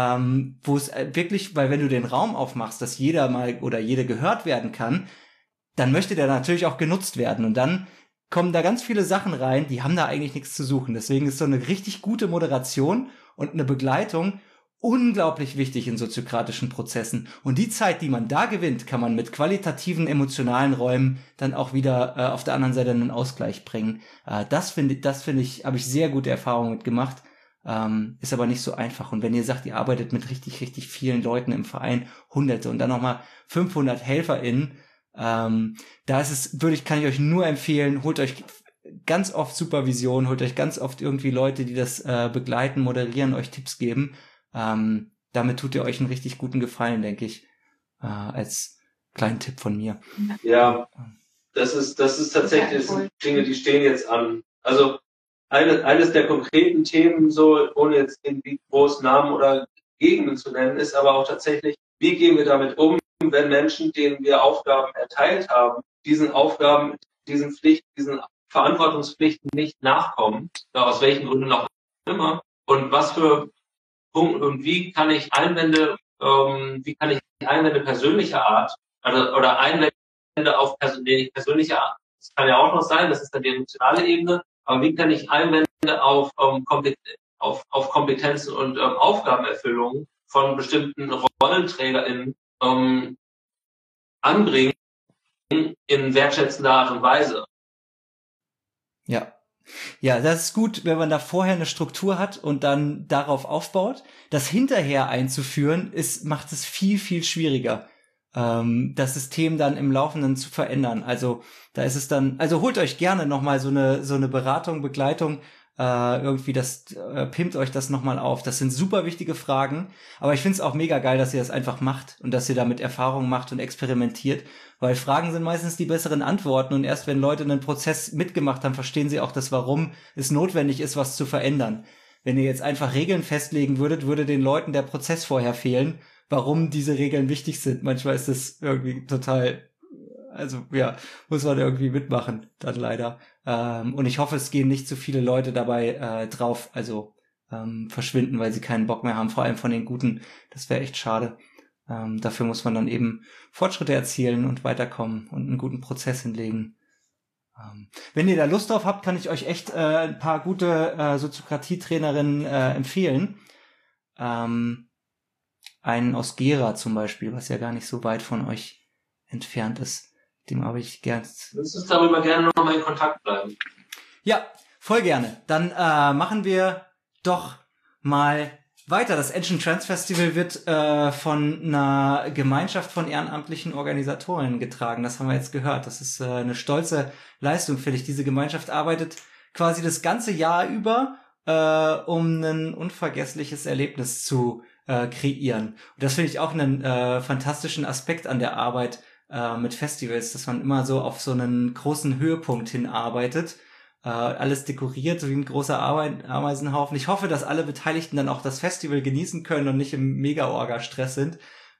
wo es wirklich, weil wenn du den Raum aufmachst, dass jeder mal oder jede gehört werden kann, dann möchte der natürlich auch genutzt werden. Und dann kommen da ganz viele Sachen rein, die haben da eigentlich nichts zu suchen. Deswegen ist so eine richtig gute Moderation und eine Begleitung unglaublich wichtig in soziokratischen Prozessen. Und die Zeit, die man da gewinnt, kann man mit qualitativen, emotionalen Räumen dann auch wieder auf der anderen Seite einen Ausgleich bringen. Das finde ich, habe ich sehr gute Erfahrungen mit gemacht. Ist aber nicht so einfach. Und wenn ihr sagt, ihr arbeitet mit richtig, richtig vielen Leuten im Verein, Hunderte und dann nochmal 500 HelferInnen, kann ich euch nur empfehlen, holt euch ganz oft Supervision, holt euch ganz oft irgendwie Leute, die das begleiten, moderieren, euch Tipps geben. Damit tut ihr euch einen richtig guten Gefallen, denke ich, als kleinen Tipp von mir. Ja, das ist tatsächlich Dinge, die stehen jetzt an. Also eines der konkreten Themen, so ohne jetzt irgendwie großen Namen oder Gegenden zu nennen, ist aber auch tatsächlich, wie gehen wir damit um, wenn Menschen, denen wir Aufgaben erteilt haben, diesen Aufgaben, diesen Verantwortungspflichten nicht nachkommen, aus welchen Gründen auch immer, und was für Punkte und wie kann ich Einwände persönlicher Art oder Einwände auf persönliche Art, das kann ja auch noch sein, das ist dann die emotionale Ebene, aber wie kann ich Einwände auf Kompetenzen und Aufgabenerfüllung von bestimmten RollenträgerInnen anbringen in wertschätzender Art und Weise. Ja. Ja, das ist gut, wenn man da vorher eine Struktur hat und dann darauf aufbaut. Das hinterher einzuführen, macht es viel, viel schwieriger, das System dann im Laufenden zu verändern. Also da ist es dann, also holt euch gerne nochmal so eine Beratung, Begleitung, pimpt euch das nochmal auf. Das sind super wichtige Fragen, aber ich finde es auch mega geil, dass ihr das einfach macht und dass ihr damit Erfahrungen macht und experimentiert, weil Fragen sind meistens die besseren Antworten und erst wenn Leute einen Prozess mitgemacht haben, verstehen sie auch das, warum es notwendig ist, was zu verändern. Wenn ihr jetzt einfach Regeln festlegen würdet, würde den Leuten der Prozess vorher fehlen, warum diese Regeln wichtig sind. Manchmal ist das irgendwie total, also ja, muss man irgendwie mitmachen, dann leider. Und ich hoffe, es gehen nicht zu viele Leute dabei drauf, also verschwinden, weil sie keinen Bock mehr haben, vor allem von den Guten. Das wäre echt schade. Dafür muss man dann eben Fortschritte erzielen und weiterkommen und einen guten Prozess hinlegen. Wenn ihr da Lust drauf habt, kann ich euch echt ein paar gute Soziokratie-Trainerinnen empfehlen. Einen aus Gera zum Beispiel, was ja gar nicht so weit von euch entfernt ist. Dem habe ich gern. Lass uns darüber gerne nochmal in Kontakt bleiben. Ja, voll gerne. Dann machen wir doch mal weiter. Das Ancient Trans Festival wird von einer Gemeinschaft von ehrenamtlichen Organisatoren getragen. Das haben wir jetzt gehört. Das ist eine stolze Leistung, finde ich. Diese Gemeinschaft arbeitet quasi das ganze Jahr über, um ein unvergessliches Erlebnis zu kreieren. Und das finde ich auch einen fantastischen Aspekt an der Arbeit mit Festivals, dass man immer so auf so einen großen Höhepunkt hinarbeitet. Alles dekoriert, so wie ein großer Ameisenhaufen. Ich hoffe, dass alle Beteiligten dann auch das Festival genießen können und nicht im Mega-Orga-Stress sind.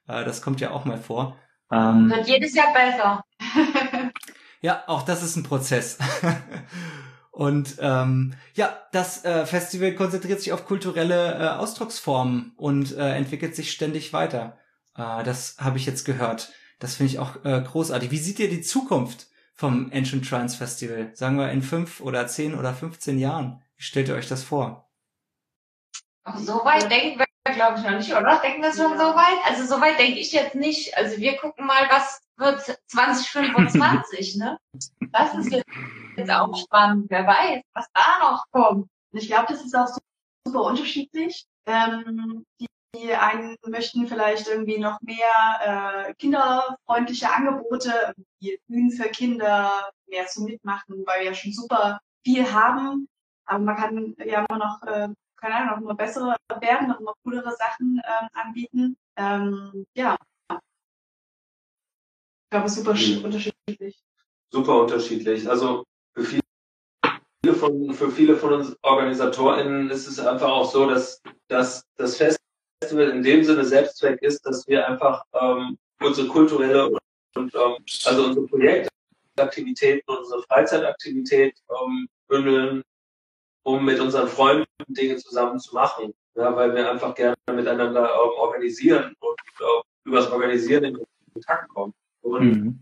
Das kommt ja auch mal vor. Wird jedes Jahr besser. Ja, auch das ist ein Prozess. Und das Festival konzentriert sich auf kulturelle Ausdrucksformen und entwickelt sich ständig weiter. Das habe ich jetzt gehört. Das finde ich auch großartig. Wie seht ihr die Zukunft vom Ancient Trance Festival? Sagen wir in 5 oder 10 oder 15 Jahren. Wie stellt ihr euch das vor? So weit denken wir, glaube ich, noch nicht, oder? Denken wir schon so weit? Also so weit denke ich jetzt nicht. Also wir gucken mal, was wird 2025, ne? Das ist jetzt auch spannend. Wer weiß, was da noch kommt. Und ich glaube, das ist auch super unterschiedlich. Die einen möchten vielleicht irgendwie noch mehr kinderfreundliche Angebote, wie Bühnen für Kinder, mehr zum Mitmachen, weil wir ja schon super viel haben. Aber man kann ja immer noch, keine Ahnung, noch immer bessere werden, noch immer coolere Sachen anbieten. Ja. Ich glaube, super unterschiedlich. Super unterschiedlich. Also für viele von uns OrganisatorInnen ist es einfach auch so, dass das Festival in dem Sinne Selbstzweck ist, dass wir einfach unsere kulturelle und also unsere Projektaktivitäten, unsere Freizeitaktivität bündeln, um mit unseren Freunden Dinge zusammen zu machen. Ja, weil wir einfach gerne miteinander organisieren und über das Organisieren in Kontakt kommen. Und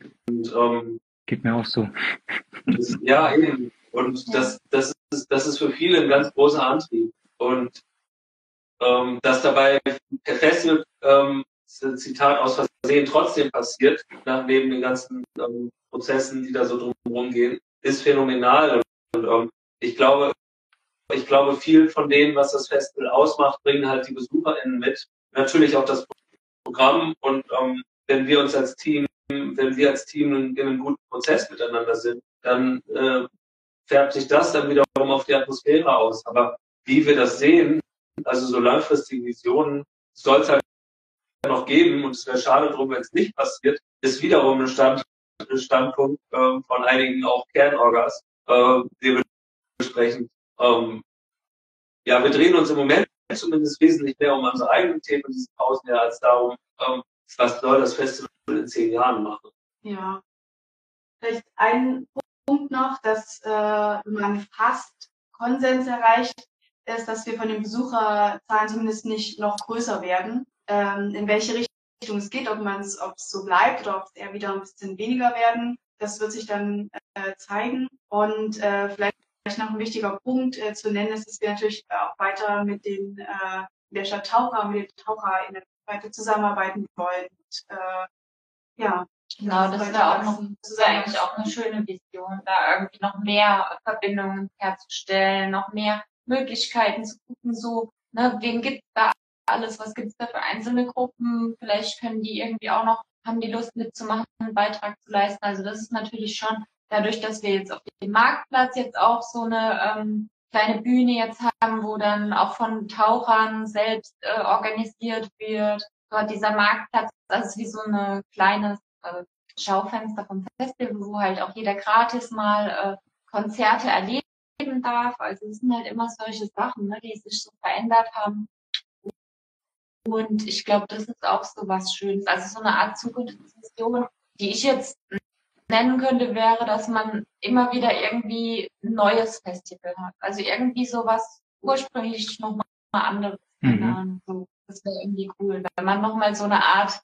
geht mir auch so. Ja, eben. Und das ist für viele ein ganz großer Antrieb. Und dass dabei per Festival, Zitat aus Versehen, trotzdem passiert, neben den ganzen Prozessen, die da so drumherum gehen, ist phänomenal. Und ich glaube, viel von dem, was das Festival ausmacht, bringen halt die BesucherInnen mit. Natürlich auch das Programm. Und wenn wir als Team in einem guten Prozess miteinander sind, dann färbt sich das dann wiederum auf die Atmosphäre aus. Aber wie wir das sehen, also so langfristige Visionen, soll es halt noch geben, und es wäre schade drum, wenn es nicht passiert, ist wiederum ein Standpunkt von einigen auch Kernorgas, dementsprechend wir drehen uns im Moment zumindest wesentlich mehr um unsere eigenen Themen in diesem Pausenjahr als darum, was soll das Festival in 10 Jahren machen. Ja, vielleicht ein Punkt noch, dass man fast Konsens erreicht, ist, dass wir von den Besucherzahlen zumindest nicht noch größer werden. In welche Richtung es geht, ob es so bleibt oder ob es eher wieder ein bisschen weniger werden, das wird sich dann zeigen. Und vielleicht noch ein wichtiger Punkt zu nennen ist, dass wir natürlich auch weiter mit der Stadt Taucha, mit den TaucherInnen weiter zusammenarbeiten wollen. Und, genau, das wäre eigentlich auch eine schöne Vision, da irgendwie noch mehr Verbindungen herzustellen, noch mehr Möglichkeiten zu gucken, so, ne, wen gibt's da alles, was gibt's da für einzelne Gruppen, vielleicht können die irgendwie auch noch, haben die Lust mitzumachen, einen Beitrag zu leisten. Also das ist natürlich schon, dadurch, dass wir jetzt auf dem Marktplatz jetzt auch so eine kleine Bühne jetzt haben, wo dann auch von Tauchern selbst organisiert wird. Dort dieser Marktplatz, das ist wie so eine kleines Schaufenster vom Festival, wo halt auch jeder gratis mal Konzerte erleben darf. Also es sind halt immer solche Sachen, ne, die sich so verändert haben. Und ich glaube, das ist auch so was Schönes. Also so eine Art Zukunftsvision, die ich jetzt nennen könnte, wäre, dass man immer wieder irgendwie ein neues Festival hat. Also irgendwie sowas ursprünglich nochmal anderes. So, das wäre irgendwie cool, wenn man nochmal so eine Art,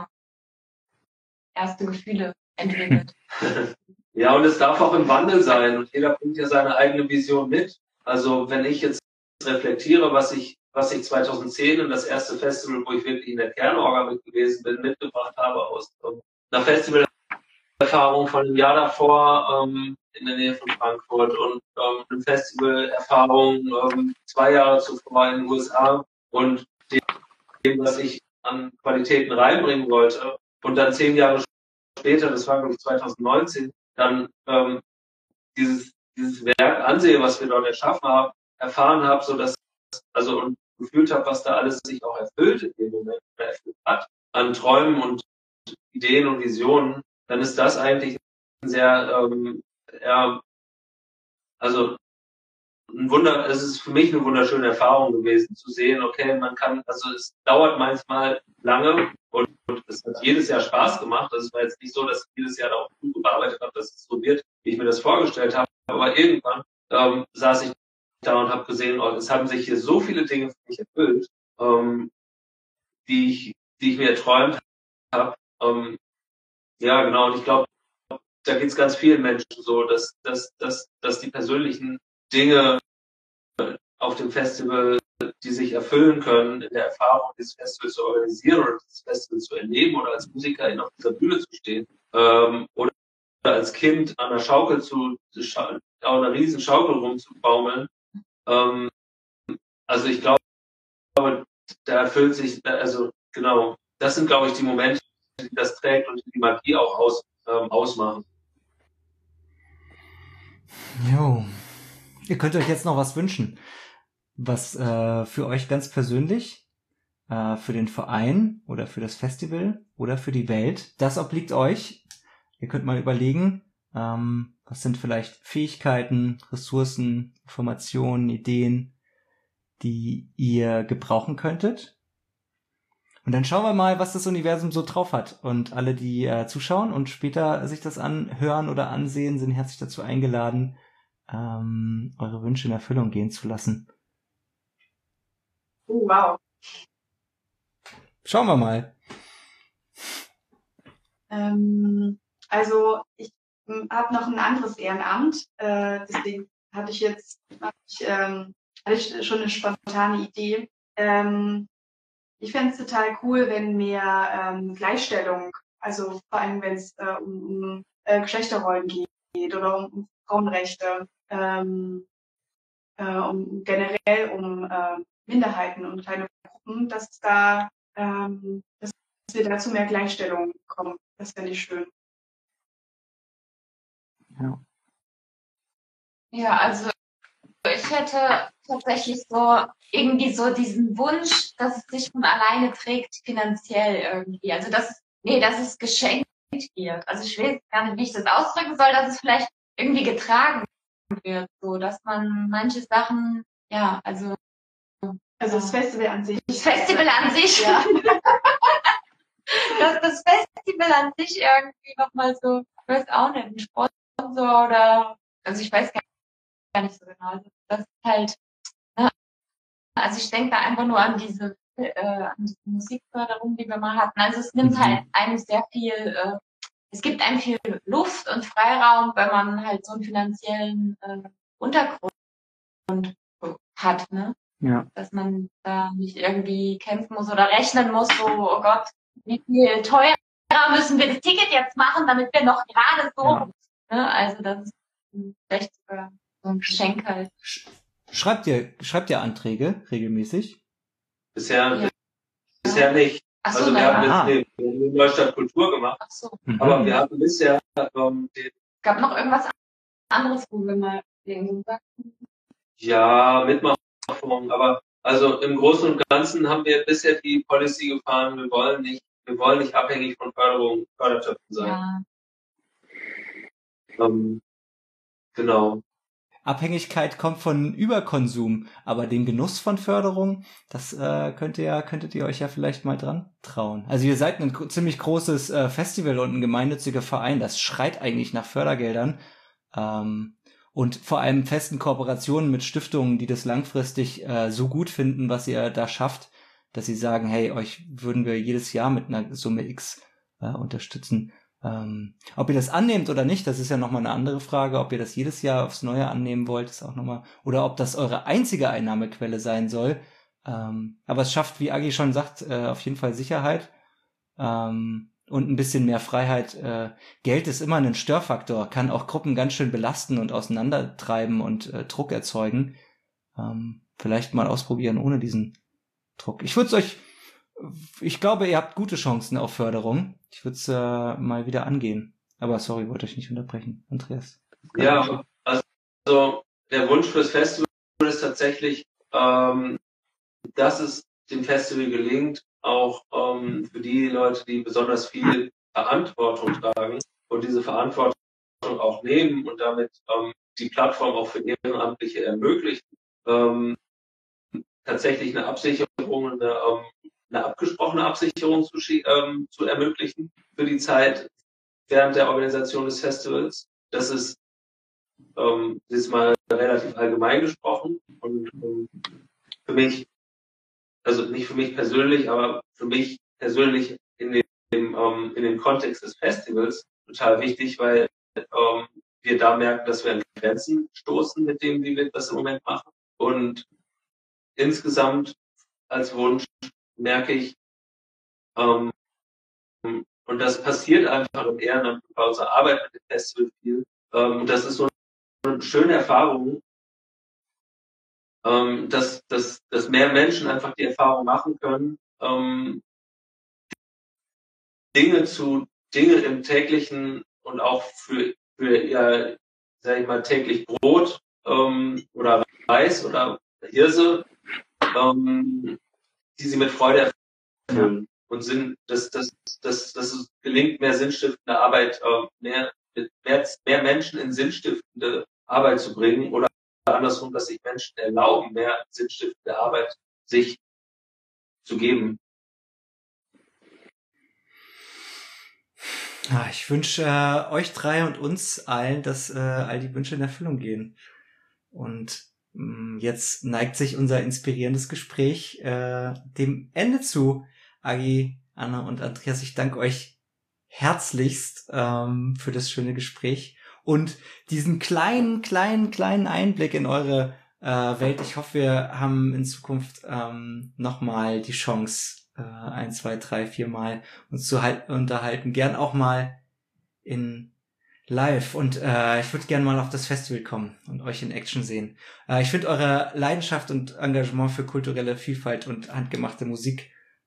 erste Gefühle entwickelt. Ja, und es darf auch im Wandel sein und jeder bringt ja seine eigene Vision mit. Also wenn ich jetzt reflektiere, was ich 2010 in das erste Festival, wo ich wirklich in der Kernorga mit gewesen bin, mitgebracht habe aus einer Festivalerfahrung von einem Jahr davor in der Nähe von Frankfurt und eine Festivalerfahrung 2 Jahre zuvor in den USA und dem, was ich an Qualitäten reinbringen wollte. Und dann 10 Jahre später, das war glaube ich 2019, dann dieses Werk ansehe, was wir dort erschaffen haben, erfahren habe, so dass und gefühlt habe, was da alles sich auch erfüllt in dem Moment oder erfüllt hat an Träumen und Ideen und Visionen, dann ist das eigentlich ein sehr es ist für mich eine wunderschöne Erfahrung gewesen, zu sehen, okay, es dauert manchmal lange und es hat jedes Jahr Spaß gemacht. Also es war jetzt nicht so, dass ich jedes Jahr da auch gut gearbeitet habe, dass es so wird, wie ich mir das vorgestellt habe. Aber irgendwann saß ich da und habe gesehen, es haben sich hier so viele Dinge für mich erfüllt, die ich mir erträumt habe. Ja, genau. Und ich glaube, da geht es ganz vielen Menschen so, dass die persönlichen Dinge auf dem Festival, die sich erfüllen können, in der Erfahrung, dieses Festival zu organisieren oder dieses Festival zu erleben oder als Musikerin auf dieser Bühne zu stehen, oder als Kind an einer Schaukel auf einer riesen Schaukel rumzubaumeln. Also ich glaube, da erfüllt sich, also genau, das sind, glaube ich, die Momente, die das trägt und die Magie auch ausmachen. Jo. Ihr könnt euch jetzt noch was wünschen. Was für euch ganz persönlich, für den Verein oder für das Festival oder für die Welt. Das obliegt euch. Ihr könnt mal überlegen, was sind vielleicht Fähigkeiten, Ressourcen, Informationen, Ideen, die ihr gebrauchen könntet. Und dann schauen wir mal, was das Universum so drauf hat. Und alle, die zuschauen und später sich das anhören oder ansehen, sind herzlich dazu eingeladen, eure Wünsche in Erfüllung gehen zu lassen. Wow. Schauen wir mal. Also ich habe noch ein anderes Ehrenamt, deswegen hatte ich schon eine spontane Idee. Ich fände es total cool, wenn mehr Gleichstellung, also vor allem wenn es um Geschlechterrollen geht oder um Frauenrechte, um generell um Minderheiten und kleine Gruppen, dass wir da zu mehr Gleichstellung kommen. Das fände ich schön. Ja, also ich hätte tatsächlich so irgendwie so diesen Wunsch, dass es sich von alleine trägt, finanziell irgendwie. Also dass es geschenkt wird. Also ich weiß gar nicht, wie ich das ausdrücken soll, dass es vielleicht irgendwie getragen wird, so dass man manche Sachen, also das Festival an sich. Das Festival an sich. Ja. Dass das Festival an sich irgendwie nochmal so, ich weiß auch nicht, ein Sponsor oder, also ich weiß gar nicht so genau. Also das ist halt, ne? Also ich denke da einfach nur an diese Musikförderung, die wir mal hatten. Also es nimmt halt einem sehr viel, es gibt einem viel Luft und Freiraum, wenn man halt so einen finanziellen Untergrund hat, ne? Ja. Dass man da nicht irgendwie kämpfen muss oder rechnen muss, so, oh Gott, wie viel teurer müssen wir das Ticket jetzt machen, damit wir noch gerade so, ne? Also das ist echt sogar so ein Geschenk halt. Schreibt ihr Anträge regelmäßig? Bisher nicht. Ach so, also wir haben jetzt in Neustadt Kultur gemacht. Ach so. Aber wir hatten bisher gab noch irgendwas anderes, wo wir mal irgendwie sagten? Ja, Mitmachform, aber also im Großen und Ganzen haben wir bisher die Policy gefahren, wir wollen nicht abhängig von Fördertöpfen sein. Ja. Genau. Abhängigkeit kommt von Überkonsum, aber den Genuss von Förderung, das könntet ihr euch ja vielleicht mal dran trauen. Also ihr seid ein ziemlich großes Festival und ein gemeinnütziger Verein, das schreit eigentlich nach Fördergeldern und vor allem festen Kooperationen mit Stiftungen, die das langfristig so gut finden, was ihr da schafft, dass sie sagen, hey, euch würden wir jedes Jahr mit einer Summe X unterstützen. Ob ihr das annehmt oder nicht, das ist ja nochmal eine andere Frage. Ob ihr das jedes Jahr aufs Neue annehmen wollt, ist auch nochmal, oder ob das eure einzige Einnahmequelle sein soll. Aber es schafft, wie Agi schon sagt, auf jeden Fall Sicherheit und ein bisschen mehr Freiheit. Geld ist immer ein Störfaktor, kann auch Gruppen ganz schön belasten und auseinandertreiben und Druck erzeugen. Vielleicht mal ausprobieren ohne diesen Druck. Ich glaube, ihr habt gute Chancen auf Förderung. Ich würde es mal wieder angehen. Aber sorry, wollte euch nicht unterbrechen. Andreas. Ja, also der Wunsch fürs Festival ist tatsächlich, dass es dem Festival gelingt, auch für die Leute, die besonders viel Verantwortung tragen und diese Verantwortung auch nehmen und damit die Plattform auch für Ehrenamtliche ermöglicht, tatsächlich eine Absicherung, eine abgesprochene Absicherung zu ermöglichen für die Zeit während der Organisation des Festivals. Das ist mal relativ allgemein gesprochen und für mich, also nicht für mich persönlich, aber für mich persönlich in dem Kontext des Festivals total wichtig, weil wir da merken, dass wir an Grenzen stoßen mit dem, wie wir das im Moment machen. Und insgesamt als Wunsch merke ich, und das passiert einfach im Ehrenamt bei unserer Arbeit mit dem Festival viel, und das ist so eine schöne Erfahrung, dass mehr Menschen einfach die Erfahrung machen können, Dinge im täglichen und auch für ihr, sag ich mal, täglich Brot oder Reis oder Hirse, die sie mit Freude erfüllen. Und dass es gelingt, mehr sinnstiftende Arbeit, mehr Menschen in sinnstiftende Arbeit zu bringen oder andersrum, dass sich Menschen erlauben, mehr sinnstiftende Arbeit sich zu geben. Ich wünsche euch drei und uns allen, dass all die Wünsche in Erfüllung gehen. Und jetzt neigt sich unser inspirierendes Gespräch dem Ende zu. Agi, Anna und Andreas, ich danke euch herzlichst für das schöne Gespräch und diesen kleinen Einblick in eure Welt. Ich hoffe, wir haben in Zukunft nochmal die Chance, 1, 2, 3, 4 Mal uns zu unterhalten. Gern auch mal in live. Und ich würde gern mal auf das Festival kommen und euch in Action sehen. Ich finde eure Leidenschaft und Engagement für kulturelle Vielfalt und handgemachte Musik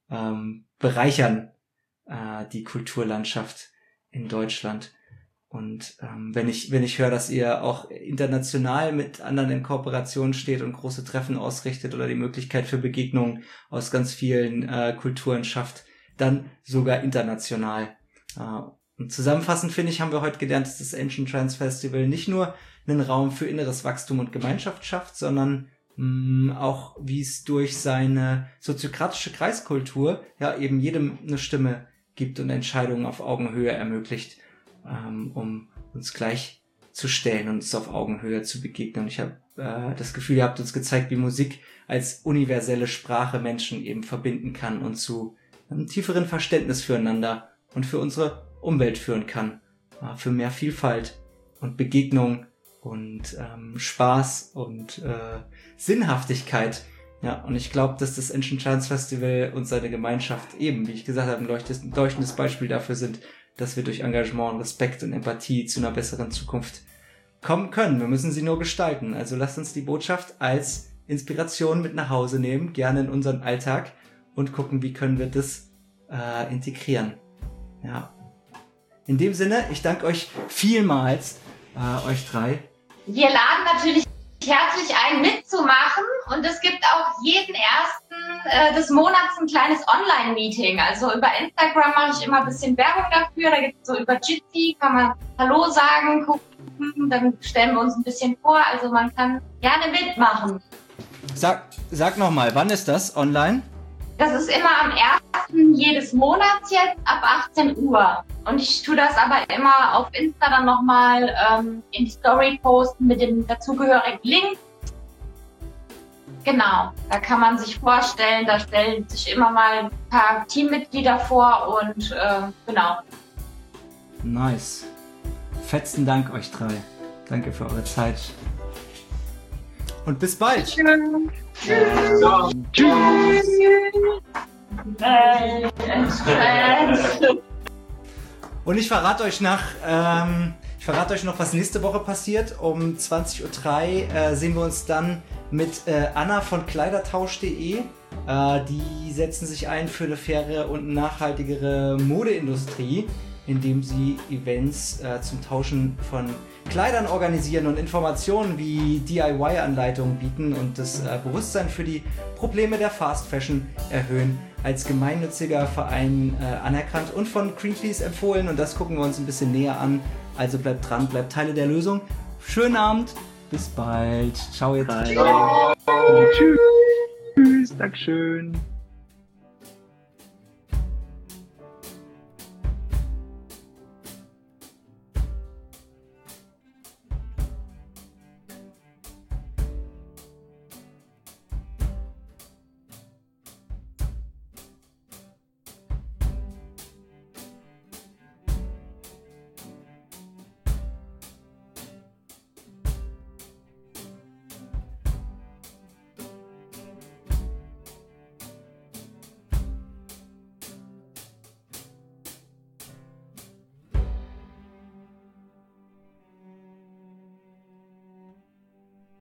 bereichern die Kulturlandschaft in Deutschland. Und wenn ich höre, dass ihr auch international mit anderen in Kooperation steht und große Treffen ausrichtet oder die Möglichkeit für Begegnungen aus ganz vielen Kulturen schafft, dann sogar international. Und zusammenfassend finde ich, haben wir heute gelernt, dass das Ancient Trance Festival nicht nur einen Raum für inneres Wachstum und Gemeinschaft schafft, sondern auch wie es durch seine soziokratische Kreiskultur ja eben jedem eine Stimme gibt und Entscheidungen auf Augenhöhe ermöglicht, um uns gleich zu stellen und uns auf Augenhöhe zu begegnen. Und ich habe das Gefühl, ihr habt uns gezeigt, wie Musik als universelle Sprache Menschen eben verbinden kann und zu einem tieferen Verständnis füreinander und für unsere Umwelt führen kann, für mehr Vielfalt und Begegnung und Spaß und Sinnhaftigkeit. Ja, und ich glaube, dass das Ancient Trance Festival und seine Gemeinschaft eben, wie ich gesagt habe, ein leuchtendes Beispiel dafür sind, dass wir durch Engagement, Respekt und Empathie zu einer besseren Zukunft kommen können. Wir müssen sie nur gestalten. Also lasst uns die Botschaft als Inspiration mit nach Hause nehmen, gerne in unseren Alltag und gucken, wie können wir das integrieren. Ja. In dem Sinne, ich danke euch vielmals, euch drei. Wir laden natürlich herzlich ein, mitzumachen, und es gibt auch jeden ersten des Monats ein kleines Online-Meeting. Also über Instagram mache ich immer ein bisschen Werbung dafür, da gibt es so über Jitsi, kann man Hallo sagen, gucken, dann stellen wir uns ein bisschen vor, also man kann gerne mitmachen. Sag nochmal, wann ist das online? Das ist immer am 1. jedes Monats jetzt ab 18 Uhr. Und ich tue das aber immer auf Insta dann nochmal in die Story posten mit dem dazugehörigen Link. Genau, da kann man sich vorstellen, da stellen sich immer mal ein paar Teammitglieder vor und genau. Nice. Fetzen Dank euch drei. Danke für eure Zeit. Und bis bald. Tschüss. Und ich verrate euch noch, was nächste Woche passiert. Um 20.03 Uhr sehen wir uns dann mit Anna von Kleidertausch.de. Die setzen sich ein für eine faire und nachhaltigere Modeindustrie, indem sie Events zum Tauschen von Kleidern organisieren und Informationen wie DIY-Anleitungen bieten und das Bewusstsein für die Probleme der Fast Fashion erhöhen. Als gemeinnütziger Verein anerkannt und von Greenpeace empfohlen, und das gucken wir uns ein bisschen näher an. Also bleibt dran, bleibt Teile der Lösung. schönen Abend. Bis bald. Ciao jetzt. Tschüss. Dankeschön.